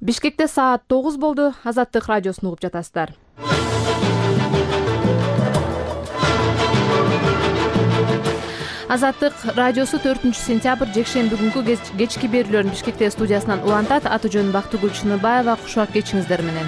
Бишкекте саат 9 болду. Азаттык радиосун угуп жатасыздар. Азаттык радиосу 4-сентябрь жекшемби күнгү кечки берүүлөрүн Бишкекте студиясынан улантат. Аты жөнүм Бактыгүл Чыныбаева. Кушак кечиңиздер менен.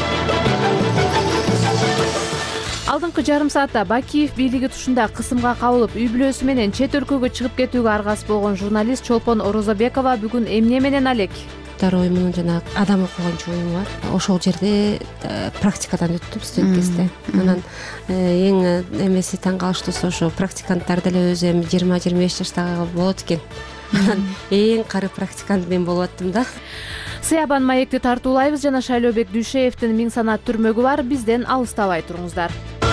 Алдыңкы жарым саатта Бакиев бийлиги тушунда кысымга кабылып, үй бүлөсү менен чет өлкөгө чыгып кетүүгө аргасыз болгон журналист Чолпон Орозобекова бүгүн эмне менен алек? Второй мунун жанагы адам окуган уюму бар. Ошол жерде практикадан өттүм студент кезде. Анан эң эмеси таң калыштуусу ошо практиканттар деле өзү эми 20-25 жаштагы болот экен. Анан эң кары практикант мен болуп аттым да. Сыябан маекти тартуулайбыз жана Шайлообек Дүйшеевдин миң санат түрмөгү бар. Бизден алыстабай туруңуздар.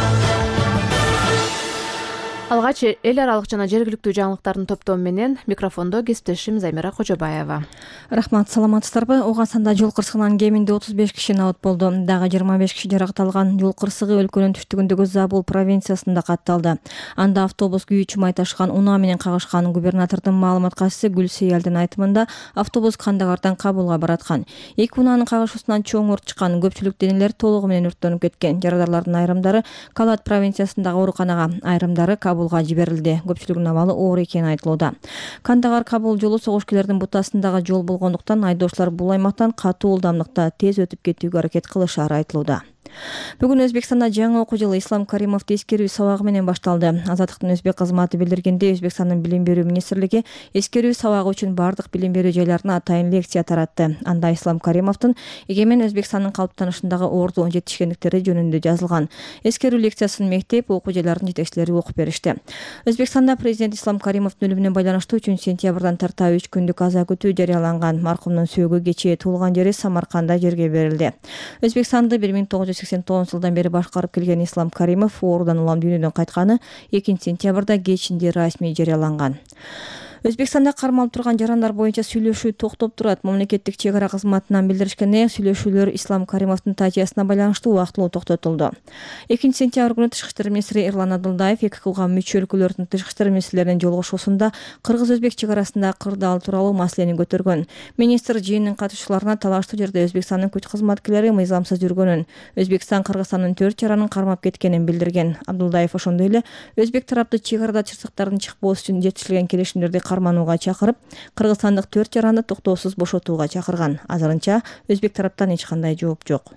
Алгач эл аралык жана жергиликтүү жаңылыктардын топтому менен микрофондо кесиптешим Замира Кожобаева. Рахмат, саламатсыздарбы? Оогасанда жол кырсыгынан кеминде 35 киши абат болду. Дагы 25 киши жаракат алган. Жол кырсыгы өлкөнүн түштүгүндөгү Забул провинциясында катталды. Анда автобус күйүүчү май ташыган унаа менен кагышкан. Губернатордун маалымат катчысы Гүлсеялдын айтымында автобус Кандагардан Кабулга бараткан. Эки унаанын кагышуусунан чоң өрт чыккан. Көпчүлүк денелер толугу менен өрттөнүп кеткен. Жарадарлардын айрымдары Калат провинциясындагы ооруканага, айрымдары Кабулга жиберилди. Көпчүлүгүнүн абалы оор экени айтылууда. Кандагар Кабул жолу согушкерлердин бутасындагы жол болгондуктан айдоочулар бул аймактан катуу ылдамдыкта тез өтүп кетүүгө аракет кылышары айтылууда. Бүгүн Өзбекстанда жаңы окуу жылы Ислам Каримовду эскерүү сабагы менен башталды. Азаттыктын өзбек кызматы билдиргенде, Өзбекстандын билим берүү министрлиги эскерүү сабагы үчүн бардык билим берүү жайларына атайын лекция таратты. Анда Ислам Каримовдун эгемен Өзбекстандын калыптанышындагы орду жетишкендиктери жөнүндө жазылган. Эскерүү лекциясын мектеп, окуу жайларынын жетекчилери окуп беришти. Өзбекстанда президент Ислам Каримовдун өлүмүнө байланыштуу 3-сентябрдан тарта 3 күндүк аза күтүү жарыяланган. Маркумдун сөөгү кечээ туулган жери Самарканда жерге берилди. Өзбекстанды 1989 жылдан бери башкарып келген Ислам Каримов оорудан улам дүйнөдөн кайтканы 2-сентябрда кечинде расмий жарыяланган. Өзбекстанда кармалып турган жарандар боюнча сүйлөшүү токтоп турат. Мамлекеттик чек ара кызматынан билдиришкендей, сүйлөшүүлөр Ислам Каримовдун татиясына байланыштуу убактылуу токтотулду. 2-сентябрь күнү Тышкы иштер министри Эрлан Адылдаев ЭККга мүчө өлкөлөрдүн тышкы иштер министрлеринин жолугушуусунда кыргыз-өзбек чек арасында кырдаал тууралуу маселени көтөргөн. Министр жыйындын катышуучуларына талаштуу жерде Өзбекстандын күч кызматкерлери мыйзамсыз жүргөнүн, Өзбекстан Кыргызстандын 4 жаранын кармап кеткенин билдирген. Абдулдаев ошондой эле өзбек тарапты чек арада чырсыктардын чыкпоосу үчүн жетишилген келишимдерди карманууга чакырып, кыргызстандык 4 жаранды токтоосуз бошотууга чакырган. Азырынча өзбек тараптан эч кандай жооп жок.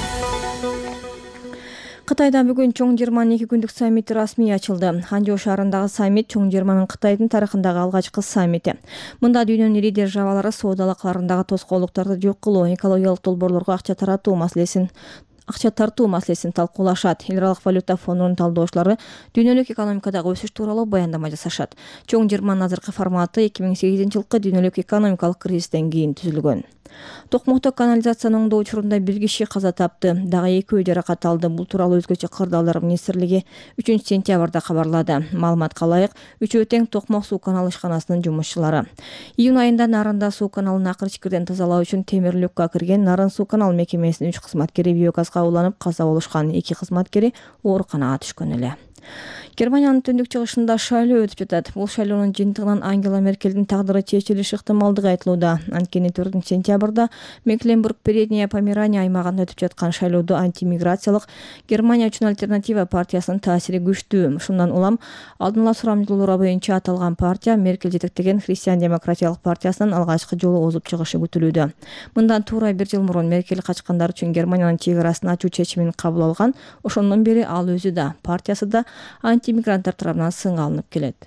Кытайда бүгүн чоң 22 күндүк саммит расмий ачылды. Ханчжоу шаарындагы саммит чоң 20 Кытайдын тарыхындагы алгачкы саммити. Мында дүйнөнүн ири державалары соода алакаларындагы тоскоолдуктарды жок кылуу, экологиялык долбоорлорго акча тартуу маселесин талкуулашат. Эл аралык валюта фондунун талдоочулары дүйнөлүк экономикадагы өсүш тууралуу баяндама жасашат. Чоң 20 азыркы форматы 2008 жылкы дүйнөлүк экономикалык кризистен кийин түзүлгөн. Токмокто канализацияны оңдоо учурунда 1 киши каза тапты, дагы 2 жаракат алды. Бул тууралуу өзгөчө кырдаалдар министрлиги 3-сентябрда кабарлады. Маалыматка ылайык, үчөө тең Токмок суу каналы ишканасынын жумушчулары. Июнь айында Нарында суу каналын акыр чикирден тазалоо үчүн темир люкка кирген Нарын суу канал мекемесинин 3 кызматкери биогазга уланып каза болушкан. 2 кызматкери ооруканага түшкөн эле. Германиянын түндүк чыгышында шайлоо өтүп жатат. Бул шайлоонун жыйынтыгынан Ангела Меркелдин тагдыры чечилиши ыктымалдыгы айтылууда. Анткени 4-сентябрда Мекленбург Передняя Померания аймагында өтүп жаткан шайлоодо антимиграциялык Германия үчүн альтернатива партиясынын таасири күчтүү. Ушундан улам алдын ала сурамжылоолор боюнча аталган партия Меркель жетектеген Христиан-демократиялык партиясынын алгачкы жолу озуп чыгышы күтүлүүдө. Мындан туура 1 жыл мурун Меркель качкандар үчүн Германиянын чек арасын ачуу чечимин кабыл алган. Ошондон бери ал өзү да, партиясы да антимигранттар тарабынан сынга алынып келет.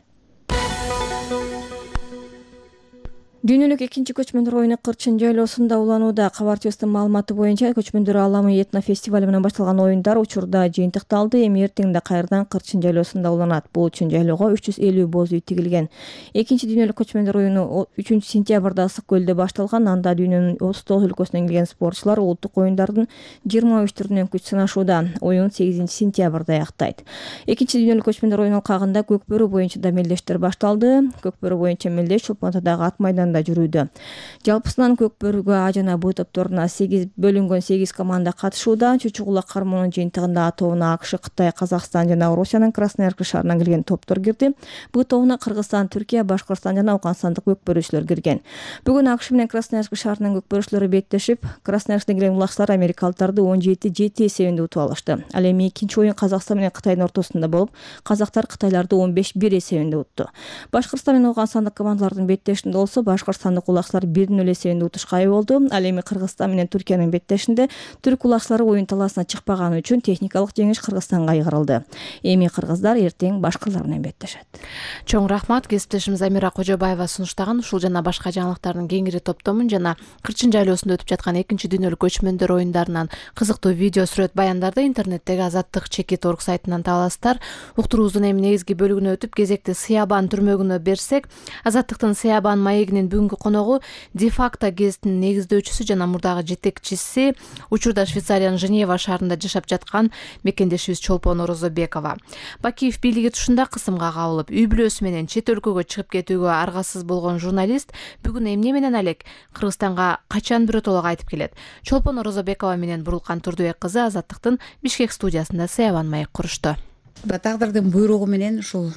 Дүйнөлүк экинчи көчмөндөр оюну Кырчын жайлоосунда уланууда. Кабар-Чөстүн маалыматы боюнча көчмөндөр ааламы этно фестивали менен башталган оюндар учурда жыйынтыкталды. Эми эртеңде кайрадан Кырчын жайлоосунда уланат. Бул үчүн жайлоого 350 боз үй тигилген. Экинчи дүйнөлүк көчмөндөр оюну 3-сентябрда Ысык көлдө башталган. Анда дүйнөнүн 39 өлкөсүнөн келген спортчулар улуттук оюндардын 23 түрүнөн күч сынашууда. Оюн 8-сентябрда аяктайт. Экинчи дүйнөлүк көчмөндөр оюнунун алкагында көк бөрү боюнча да мелдештер башталды. Көк бөрү боюнча мелдеш Чолпон Атадагы ат майдан маярында жүрүүдө. Жалпысынан көк бөрүгө А жана Б топторуна бөлүнгөн 8 команда катышууда. Чучугулак кармоонун жыйынтыгында А тобуна АКШ, Кытай, Казакстан жана Орусиянын Красноярск шаарынан келген топтор кирди. Б тобуна Кыргызстан, Түркия, Башкортстан жана Аугандстандык көкбөрүүчүлөр кирген. Бүгүн АКШ менен Красноярск шаарынын көкбөрүүчүлөрү беттешип, Красноярскте келген улакчылар америкалыктарды 17-7 эсебинде утуп алышты. Ал эми экинчи оюн Казакстан менен Кытайдын ортосунда болуп, казактар Кытайларды 15-1 эсебинде утту. Башкортстан менен Аугандстандык командалардын беттешинде болсо, башкортстандык улакчылар 1-0 эсебинде утушка ээ болду. Ал эми Кыргызстан менен Түркиянын беттешинде түрк улакчылары оюн талаасына чыкпаганы үчүн техникалык жеңиш Кыргызстанга айгырылды. Эми кыргыздар эртең башкалар менен беттешет. Чоң рахмат. Кесиптешimiz Амира Кожобаева сунуштаган ушул жана башка жаңылыктардын кеңири топтомун жана Кырчын жайлоосунда өтүп жаткан 2-дүйнөлүк көчмөндөр оюндарынан кызыктуу видео сүрөт баяндарды интернеттеги Азаттык Чекит.org сайтынан таба аласыздар. Уктуруубуздун эми негизги бөлүгүнө өтүп, кезекти Сыябан түрмөгүнө берсек, Азаттыктын Сыябан маегинин бүгүнкү коногу де-факто гезитинин негиздөөчүсү жана мурдагы жетекчиси, учурда Швейцариянын Женева шаарында жашап жаткан мекендешибиз Чолпон Орозобекова. Бакиев бийлиги тушунда кысымга кабылып, үй бүлөсү менен чет өлкөгө чыгып кетүүгө аргасыз болгон журналист бүгүн эмне менен алек, Кыргызстанга качан биротоло кайтып келет? Чолпон Орозобекова менен Бурулкан Турдубек кызы Азаттыктын Бишкек студиясында Сыябан маек курушту. Тагдырдын буйругу менен ушул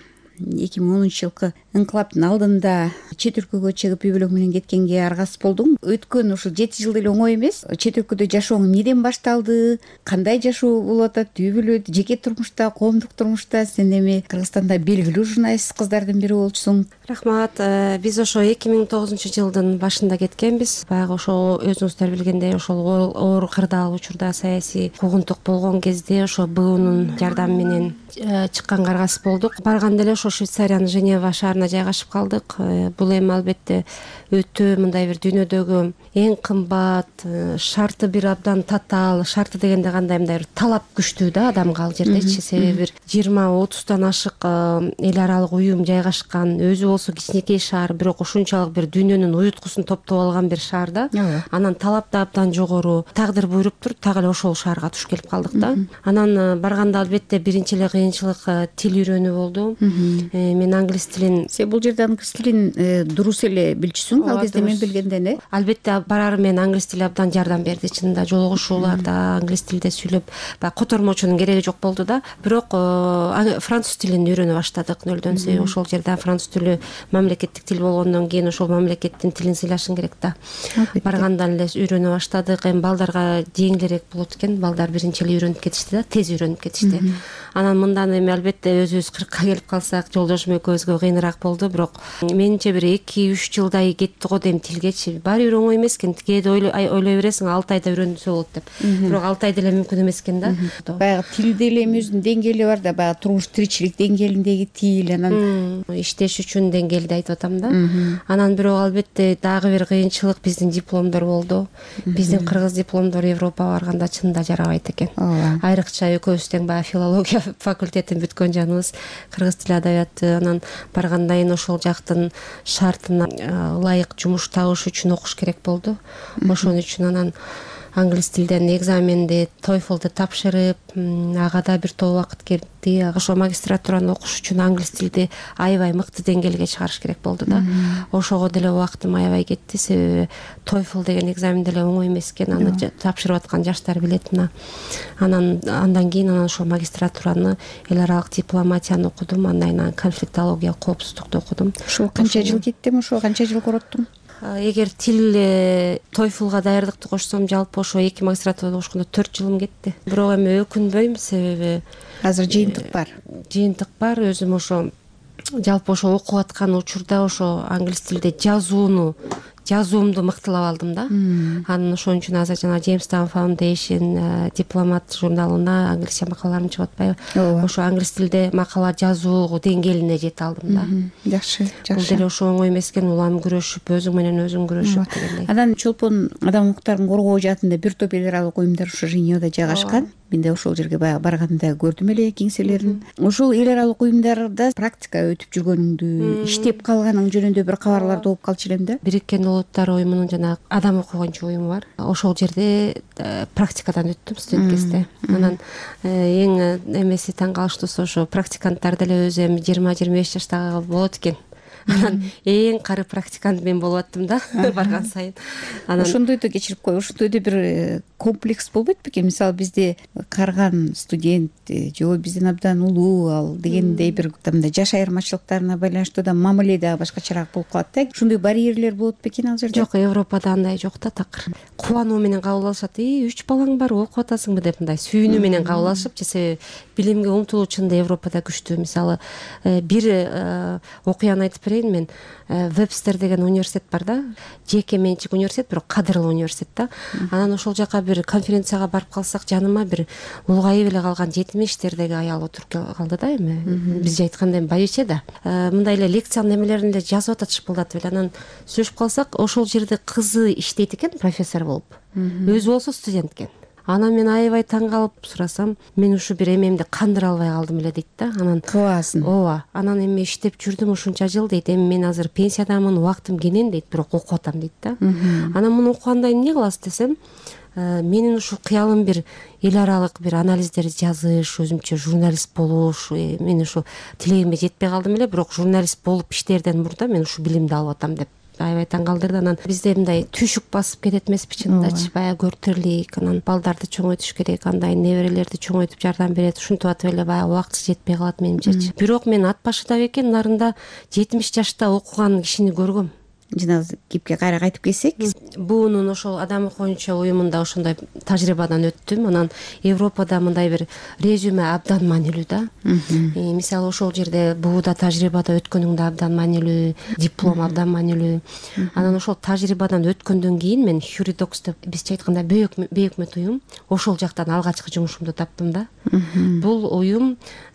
2010-жылкы ыңкылаптын алдында чет өлкөгө чыгып үй бүлөң менен кеткенге аргасыз болдум. Өткөн ушул 7 жыл деле оңой эмес. Чет өлкөдө жашооң эмнеден башталды? Кандай жашоо болуп атат? Үй бүлөдө, жеке турмушта, коомдук турмушта? Сен эми Кыргызстанда белгилүү журналист кыздардын бири болчусуң. Рахмат. Биз ошо 2009-жылдын башында кеткенбиз. Баягы ошо өзүңүздөр билгендей, ошол оор кырдаал учурда саясий куугунтук болгон кезде ошо БУнун жардамы менен чыкканга аргасыз болдук. Барганда эле ошо Швейцариянын Женева шаарына жайгашып калдык. Бул эми албетте өтө мындай бир дүйнөдөгү эң кымбат, шарты бир абдан татаал, шарты дегенде кандай мындай бир талап күчтүү да адамга ал жердечи. Себеби бир 20-30 ашык эл аралык уюм жайгашкан, өзү болсо кичинекей шаар, бирок ушунчалык бир дүйнөнүн уюткусун топтоп алган бир шаар да. Анан талап да абдан жогору. Тагдыр буйруптур, так эле ошол шаарга туш келип калдык да. Анан барганда албетте биринчи эле кыйынчылык тил үйрөнүү болду. Мен англис тилин, Сен бул жерде англис тилин дурус эле билчүсүң, ал кезде мен билгенден э? Албетте барар мен англис тили абдан жардам берди. Чынында жолугушууларда англис тилде сүйлөп, баягы котормочунун кереги жок болду да. Бирок француз тилин үйрөнө баштадык нөлдөн. Себеби ошол жерде француз тили мамлекеттик тил болгондон кийин ошол мамлекеттин тилин сыйлашың керек да. Баргандан эле үйрөнө баштадык. Эми балдарга жеңилирээк болот экен. Балдар биринчи эле үйрөнүп кетишти да, тез үйрөнүп кетишти. Анан мындан эми албетте өзүбүз 40-ка келип калсак, жолдошум экөөбүзгө кыйыныраак болду. Бирок менимче бир 2-3 жылдай кетти го дейм тилгечи. Баары бир оңой эмес экен. Кээде ойлой бересиң 6 айда үйрөнсө болот деп. Бирок 6 айда эле мүмкүн эмес экен да. Баягы тилде эле өзүнүн деңгээли бар да, баягы турмуш тиричилик деңгээлиндеги тил, анан иштеш үчүн деңгээлде айтып атам да. Анан бирок албетте дагы бир кыйынчылык биздин дипломдор болду. Биздин кыргыз дипломдор Европага барганда чынында жарабайт экен. Айрыкча экөөбүз тең баягы филология факультетин бүткөн жаныбыз, кыргыз тили адабияты. Анан баргандан кийин ошол жактын шартына ылайык жумуш табыш үчүн окуш керек болду. Ошон үчүн анан англис тилден экзаменди, TOEFL'ды тапшырып, ага да бир топ убакыт кетти. Ошо магистратураны окуш үчүн англис тилди аябай мыкты деңгээлге чыгарыш керек болду да. Ошого деле убактым аябай кетти. Себеби TOEFL деген экзамен деле оңой эмес экен. Аны тапшырып аткан жаштар билет мына. Андан кийин ошо магистратураны эл аралык дипломатияны окудум. Андан кийин конфликтология, коопсуздукту окудум. Ошо канча жыл кетти? Ошо канча жыл короттуң? Эгер тил TOEFLга даярдыкты кошсом, жалпы ошо 2 магистратурада окушканда 4 жылым кетти. Бирок эми өкүнбөйм, себеби азыр жыйынтык бар. Жыйынтык бар. Өзүм ошо жалпы ошо окуп аткан учурда ошо англис тилде жазуумду мыктылап алдым да. Анан ошон үчүн азыр жана Jamestown Foundation дипломат журналына англисче макалаларым чыгып атпайбы? Ошо англис тилде макала жазуу деңгээлине жете алдым да. Жакшы. Бул деле ошо оңой эмес экен, улам күрөшүп, өзүң менен өзүң күрөшүп дегендей. Анан Чолпон адам укуктарын коргоо жаатында бир топ эл аралык уюмдар ошо Женевада жайгашкан. Мен да ошол жерге баягы барганда көрдүм эле кеңселерин. Ошол эл аралык уюмдарда практика өтүп жүргөнүңдү, иштеп калганың жөнүндө бир кабарларды угуп калчу элем да. Бириккен Улуттар уюмунун жана адам укугунчу уюму бар. Ошол жерде практикадан өттүм студент кезде. Анан эң эмеси таң калыштуусу ошо практиканттар деле өзү эми 20-25 жаштагы болот экен. анан эң кары практикант мен болуп аттым да барган сайын. Анан ошондойду кечирип кой, ошондойдо бир комплекс болбойт бекен? Мисалы бизде карыган студент же бизден абдан улуу ал дегендей бир мындай жаш айырмачылыктарына байланыштуу да мамиле дагы башкачараак болуп калат да. Ошондой барьерлер болот бекен ал жерде? жок, Европада андай жок да, такыр. Кубануу менен кабыл алышат. 3 балаң бар, окуп атасыңбы деп мындай сүйүнүү менен кабыл алышып, же себеби билимге умтулуучунда Европада күчтүү. Мисалы, бир окуяны айтып берейин мен. Вебстер деген университет бар да, жеке менчик университет, бирок кадырлуу университет да. Анан ошол жака бир конференцияга барып калсак, жаныма бир улгайып эле калган 70-тердеги аял отуруп калды да, эми бизче айтканда байбиче да. Мындай эле лекциянын немелерин эле жазып атат, шыпылдатып эле. Анан сүйлөшүп калсак, ошол жерде кызы иштейт экен, профессор болуп. Өзү болсо студент экен. Анан мен аябай таң калып сурасам, мен ушу бир эмемди кандыра албай калдым эле дейт да. Анан кыласың. Ооба. Анан эми иштеп жүрдүм ушунча жыл дейт. Эми мен азыр пенсиядамын, убактым кенен дейт, бирок окуп атам дейт да. Анан муну окуганда эмне кыласыз десем, менин ушу кыялым бир эл аралык бир анализдерди жазыш, өзүмчө журналист болуш, мен ушу тилегиме жетпей калдым эле, бирок журналист болуп иштээрден мурда мен ушу билимди алып атам деп аябай таң калтырды. Анан бизде мындай түйшүк басып кетет эмеспи чынындачы, баягы көртөрлүк, анан балдарды чоңойтуш керек, андай неберелерди чоңойтуп жардам берет, ушинтип атып эле баягы убакыт жетпей калат менимчечи. Бирок мен ат башыда бекен нарында 70 жашта окуган кишини көргөм. Жана кепке кайра кайтып келсек, буунун ошол адам коюнча уюмунда ошондой тажрыйбадан өттүм. Анан Европада мындай бир резюме абдан маанилүү да. Мисалы ошол жерде бууда тажрыйбада өткөнүң да абдан маанилүү, диплом абдан маанилүү. Анан ошол тажрыйбадан өткөндөн кийин мен Hury Docs деп бизче айтканда бейөкмөт уюм, ошол жактан алгачкы жумушумду таптым да. Бул уюм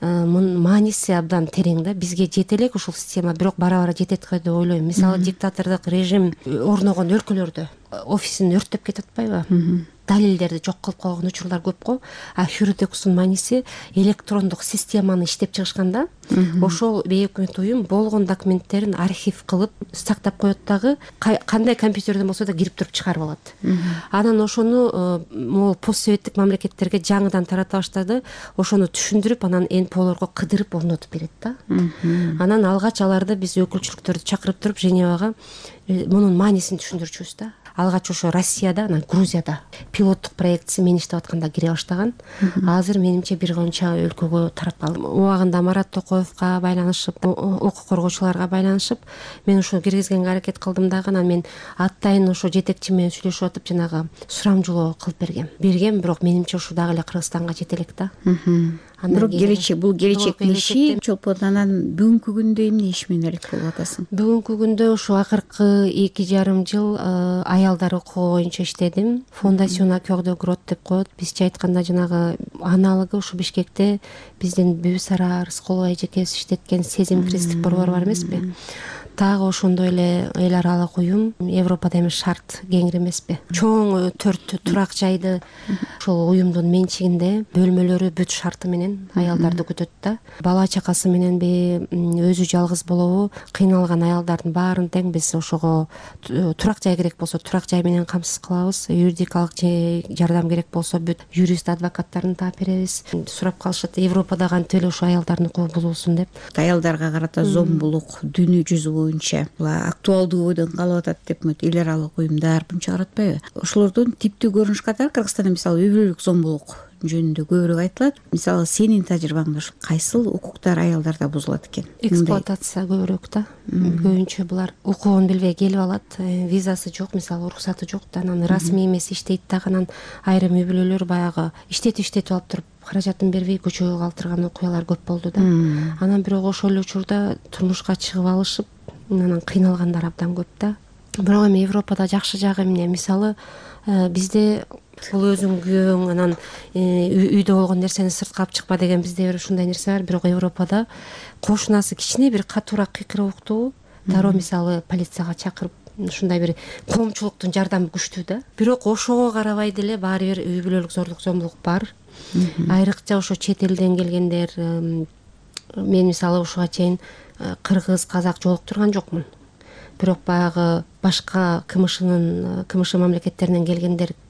мааниси абдан терең да. Бизге жете элек ушул система, бирок бара-бара жетет го деп ойлойм. Мисалы диктатордук режим орногон өлкөлөрдө офисин өрттөп кетип атпайбы? Далилдерди жок кылып койгон учурлар көп го. А Hury Doc'тун мааниси электрондук системаны иштеп чыгышканда, ошол бейөкмөт уюм болгон документтерин архив кылып сактап коет дагы, кандай компьютерден болсо да кирип туруп чыгарып алат. Анан ошону могул постсоветтик мамлекеттерге жаңыдан тарата баштады. Ошону түшүндүрүп, анан НПОлорго кыдырып орнотуп берет да. Анан алгач аларды биз өкүлчүлүктөрдү чакырып туруп Женевага мунун маанисин түшүндүрчүбүз да. Алгач ошо Россияда, анан Грузияда пилоттук проектси мен иштеп атканда кире баштаган. Азыр менимче бир канча өлкөгө тарап калды. Убагында Марат Токоевго байланышып, укук коргоочуларга байланышып, мен ошо киргизгенге аракет кылдым дагы. Анан мен атайын ошо жетекчи менен сүйлөшүп атып жанагы сурамжылоо кылып бергем, бирок менимче ушу дагы эле Кыргызстанга жете элек да. Бирок бул келечектин иши чолпон. Анан бүгүнкү күндө эмне иш менен алек болуп атасың? Бүгүнкү күндө ушу акыркы 2,5 жыл аялдар укугу боюнча иштедим. Фондасион Accueil de Grotte деп коет. Бизче айтканда жанагы аналогу ушу Бишкекте биздин Бүбүсара Рыскулова эжекебиз иштеткен Сезим кредиттик борбор бар эмеспи? Дагы ошондой эле эл аралык уюм, Европада эми шарт кеңири эмеспи? Чоң 4 турак жайды ошол уюмдун менчигинде, бөлмөлөрү бүт шарты менен аялдарды күтөт да. Бала чакасы мененби, өзү жалгыз болобу, кыйналган аялдардын баарын тең биз ошого турак жай керек болсо турак жай менен камсыз кылабыз. Юридикалык жардам керек болсо бүт юрист, адвокаттарын таап беребиз. Сурап калышат, Европада кантип эле ошо аялдардын укугу бузулсун деп. Аялдарга карата зомбулук дүйнө жүзү боюнча актуалдуу бойдон калып атат деп эл аралык уюмдар мынча каратпайбы? Ошолордун типтүү көрүнүш катары Кыргызстанда мисалы үй бүлөлүк зомбулук жөнүндө көбүрөөк айтылат. Мисалы сенин тажрыйбаңда кайсыл укуктар аялдарда бузулат экен? Эксплуатация көбүрөөк да. Көбүнчө булар укугун билбей келип алат, визасы жок, мисалы уруксаты жок да, анан расмий эмес иштейт дагы. Анан айрым үй бүлөлөр баягы иштетип алып туруп каражатын бербей көчөгө калтырган окуялар көп болду да. Анан бирок ошол эле учурда турмушка чыгып алышып, анан кыйналгандар абдан көп да. Бирок эми Европада жакшы жагы эмне? Мисалы бизде бул өзүң күйөөң, анан үйдө болгон нерсени сыртка алып чыкпа деген бизде бир ушундай нерсе бар. Бирок Европада кошунасы кичине бир катуураак кыйкырып уктуу, дароо мисалы полицияга чакырып, ушундай бир коомчулуктун жардамы күчтүү да. Бирок ошого карабай деле баары бир үй бүлөлүк зордук зомбулук бар. Айрыкча ошо чет элден келгендер, мен мисалы ушуга чейин кыргыз, казак жолуктурган жокмун. Бирок баягы башка КМШ мамлекеттеринен келгендер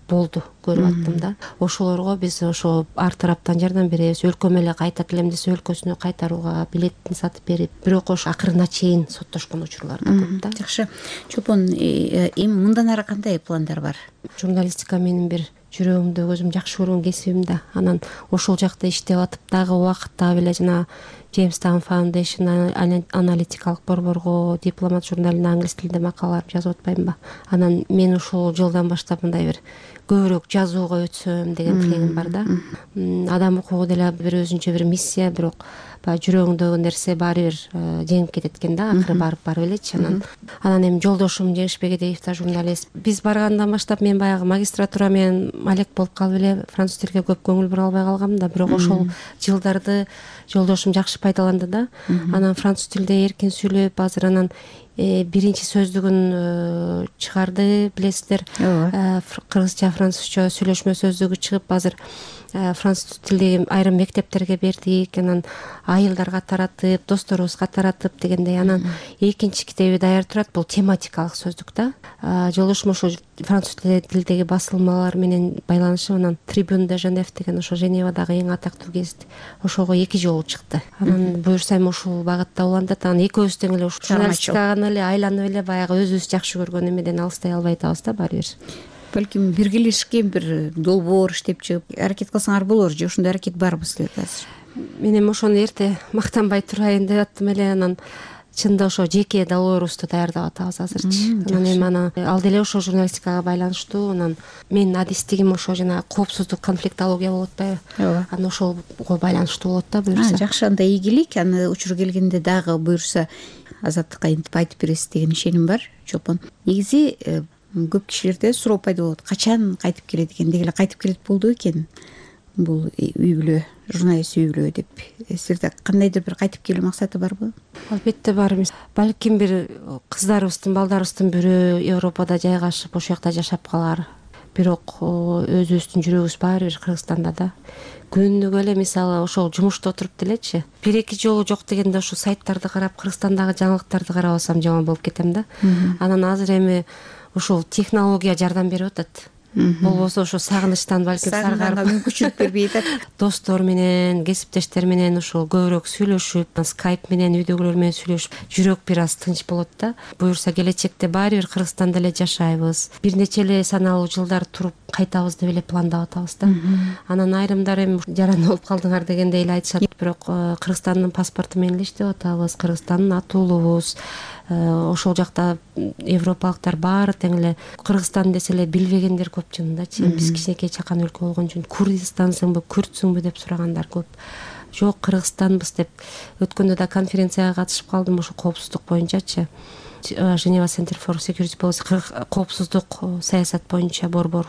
болду көрүп аттым да. Ошолорго биз ошо ар тараптан жардам беребиз. Өлкөм эле кайтат элем десе өлкөсүнө кайтарууга билетин сатып берип, бирок ошо акырына чейин соттошкон учурлар да көп да. Жакшы. Чолпон, эми мындан ары кандай пландар бар? Журналистика менин бир жүрөгүмдө өзүм жакшы көргөн кесибим да. Анан ошол жакта иштеп атып дагы убакытта беле жана Jamestown Foundation аналитикалык борборго дипломат журналына англис тилинде макалалар жазып атпаймынбы? Анан мен ушул жылдан баштап мындай бир көбүрөөк жазууга өтсөм деген тилегим бар да. Адам укугу деле бир өзүнчө бир миссия, бирок баягы жүрөгүңдөгү нерсе баары бир жеңип кетет экен да, акыры барып элечи. Анан эми жолдошум Жеңиш Бегедеев да журналист. Биз баргандан баштап мен баягы магистратура менен малек болуп калып эле француз тилге көп көңүл бура албай калгам да, бирок ошол жылдарды жолдошум жакшы пайдаланды да. Анан француз тилде эркин сүйлөп, азыр анан биринчи сөздүгүн чыгарды, билесиздер. Кыргызча, французча сүйлөшмө сөздүгү чыгып, азыр француз тилдеги айрым мектептерге бердик. Анан айылдарга таратып, досторубузга таратып дегендей. Анан экинчи китеби даяр турат, бул тематикалык сөздүк да. Жолдошум ошо француз тилдеги басылмалар менен байланышып, анан Tribune de Genève деген ошо Женевадагы эң атактуу гезит, ошого 2 жолу чыкты. Анан буюрса эми ушул багытта уландат. Анан экөөбүз тең эле ушул журналистикага эле айланып эле баягы өзүбүз жакшы көргөн эмеден алыстай албай атабыз да баары бир. Балким биргелешкен бир долбоор иштеп чыгып аракет кылсаңар болор же ошондой аракет барбы силерде азыр? Мен эми ошону эрте мактанбай турайын деп аттым эле. Анан чынында ошо жеке долбоорубузду даярдап атабыз азырчы. Анан эми ал деле ошо журналистикага байланыштуу. Анан менин адистигим ошо жана коопсуздук, конфликтология болуп атпайбы? Ооба. Анан ошого байланыштуу болот да буюрса. Жакшы, анда ийгилик. Аны учур келгенде дагы буюрса азаттыкка интип айтып бересиз деген ишеним бар. Чолпон, негизи көп кишилерде суроо пайда болот. Качан кайтып келет экен? Деги эле кайтып келет болду экен бул үй бүлө, журналист үй бүлө деп. Силерде кандайдыр бир кайтып келүү максаты барбы? Албетте бар. Балким бир кыздарыбыздын, балдарыбыздын бирөө Европада жайгашып, ошол жакта жашап калар. Бирок өзүбүздүн жүрөгүбүз баары бир Кыргызстанда да. Күнүгө эле мисалы ошол жумушта отуруп делечи. 1-2 жолу жок дегенде ошо сайттарды карап, Кыргызстандагы жаңылыктарды карап алсам жаман болуп кетем да. Анан азыр эми ушул технология жардам берип атат. Болбосо ошо сагынычтан балким саргарып мүмкүнчүлүк бербей атат. Достор менен, кесиптештер менен ошол көбүрөөк сүйлөшүп, скайп менен, үйдөгүлөр менен сүйлөшүп, жүрөк бир аз тынч болот да. Буюрса келечекте баары бир Кыргызстанда эле жашайбыз. Бир нече эле саналуу жылдар туруп кайтабыз деп эле пландап атабыз да. Анан айрымдар эми жаран болуп калдыңар дегендей эле айтышат, бирок Кыргызстандын паспорту менен эле иштеп атабыз. Кыргызстандын атуулубуз. Ошол жакта европалыктар баары тең эле Кыргызстан десе эле билбегендер көп чынындачы. Биз кичинекей чакан өлкө болгон үчүн Курдистансыңбы, Күртсүңбү деп сурагандар көп. Жок, Кыргызстанбыз деп. Өткөндө да конференцияга катышып калдым ошо коопсуздук боюнчачы. Geneva Center for Security Policy, коопсуздук саясат боюнча борбор.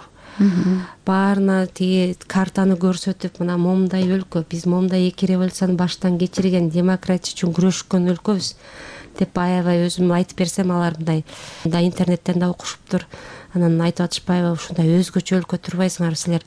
Баарына тиги картаны көрсөтүп, мына момундай өлкө, биз момундай 2 революцияны баштан кечирген, демократия үчүн күрөшкөн өлкөбүз деп аябай өзүм айтып берсем, алар мындай интернеттен да окушуптур. Анан айтып атышпайбы, ушундай өзгөчө өлкө турбайсыңар силер,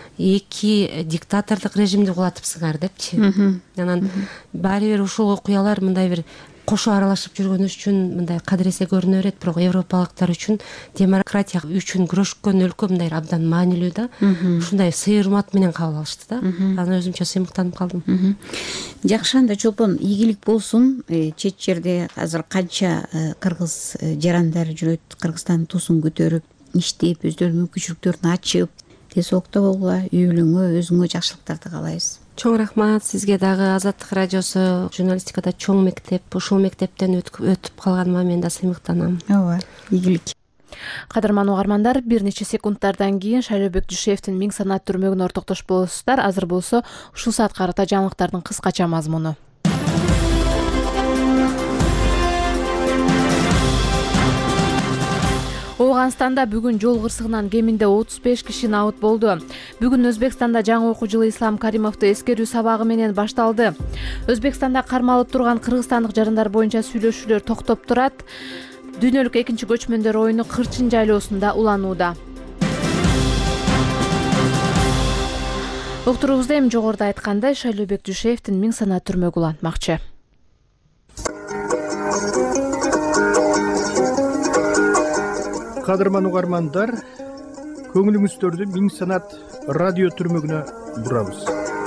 2 диктатордук режимди кулатыпсыңар депчи. Анан баары бир ушул окуялар мындай бир кошо аралашып жүргөнүбүз үчүн мындай кадыресе көрүнө берет, бирок европалыктар үчүн, демократия үчүн күрөшкөн өлкө мындай абдан маанилүү да. Ушундай сый урмат менен кабыл алышты да. Анан өзүмчө сыймыктанып калдым. Жакшы, анда Чолпон, ийгилик болсун. Чет жерде азыр канча кыргыз жарандар жүрөт, Кыргызстандын туусун көтөрүп, иштеп, өздөрүнүн мүмкүнчүлүктөрүн ачып, тез октогула, үй бүлөңө, өзүңө жакшылыктарды каалайбыз. Чоң рахмат сизге дагы. Азаттык радиосу журналистикада чоң мектеп. Ушул мектептен өтүп калганыма мен да сыймыктанам. Ооба, ийгилик. Кадырман угармандар, бир нече секундтардан кийин Шайлообек Дүйшеевдин Миң санаат түрмөгүнө ортоктош болосуздар. Азыр болсо ушул саатка карата жаңылыктардын кыскача мазмуну. Ооганстанда бүгүн жол кырсыгынан кеминде 35 киши набыт болду. Бүгүн Өзбекстанда жаңы окуу жылы Ислам Каримовду эскерүү сабагы менен башталды. Өзбекстанда кармалып турган кыргызстандык жарандар боюнча сүйлөшүүлөр токтоп турат. Дүйнөлүк экинчи көчмөндөр оюну Кырчын жайлоосунда уланууда. Уктуруубузда эми жогоруда айткандай Шайлообек Дүйшеевдин Миң санаат түрмөгү улантмакчы. Кадырман угармандар, көңүлүңүздөрдү Миң Санат радио түрмөгүнө бурабыз.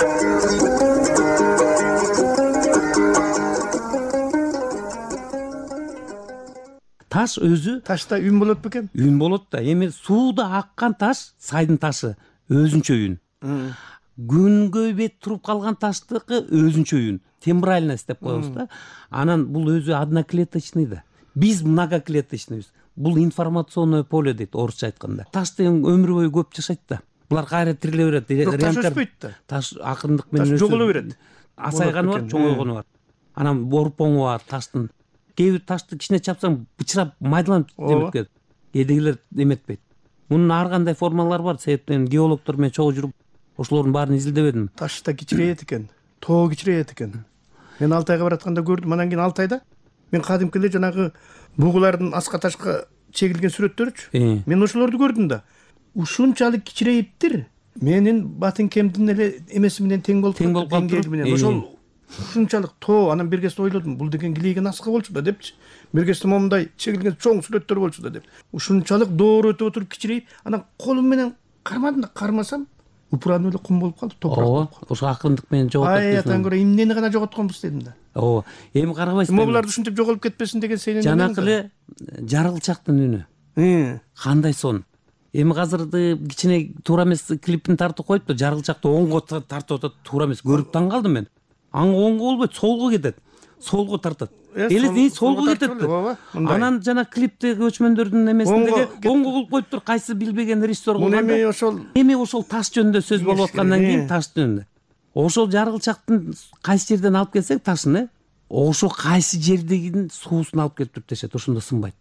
Таш өзү Ташта үн болот бекен? үн болот да. Эми сууда аккан таш, сайдын ташы өзүнчө үн. Күнгө бет туруп калган таштыкы өзүнчө үн. Тембральность деп коебуз да. Анан бул өзү одноклеточный да. Биз многоклеточныйбыз. Бул информационное поле дейт орусча айтканда. Таш деген өмүр бою көп жашайт да. Булар кайра тириле берет. Бирок таш өспөйт да. Таш акырындык менен жоголо берет. Асайганы бар, чоңойгону бар. Анан борпоңу бар таштын. Кээ бир ташты кичине чапсаң бычырап майдаланып кетет. Кээдегилер эметпейт. Мунун ар кандай формалары бар. Себептен геологдор менен чогуу жүрүп ошолордун баарын изилдебедим. Таш да кичирейет экен, тоо кичирейет экен. Мен Алтайга баратканда көрдүм. Анан кийин Алтайда мен кадимки эле жанагы бугулардын аска ташка чегилген сүрөттөрүчү. Мен ошолорду көрдүм да. Ушунчалык кичирейиптир. Менин батынкемдин эле эмеси менен тең болуп калды. Ошол ушунчалык тоо. Анан бир кезде ойлодум, бул деген килейген аска болчу да депчи. Бир кезде момундай чегилген чоң сүрөттөр болчу да деп. Ушунчалык доор өтүп отуруп кичирейип, анан колум менен кармадым да, кармасам упуран эле кум болуп калды, топурак болуп калды. Ошо акырындык менен жоготот. Аятан көрө эмнени гана жоготконбуз дедим да. Ооба. Эми карабайсызбы? Буларды ушинтип жоголуп кетпесин деген сенен. Жанакы эле жаргылчактын үнү. Кандай сон. Эми азырды кичине туура эмес клипин тартып коюпту. Жаргылчакты оңго тартып атат, туура эмес. Көрүп таң калдым мен. Аңга оңго болбойт, солго кетет. Солго тартат. Эле солго кетет. Анан жана клиптеги көчмөндөрдүн эмесиндеги оңго кылып коюптур. Кайсы билбеген режиссер болгондо. Эми ошол таш жөнүндө сөз болуп аткандан кийин таш жөнүндө. Ошол жаргылчактын кайсы жерден алып келсең ташын, ошо кайсы жердегин суусун алып келип туруп тешет, ошондо сынбайт.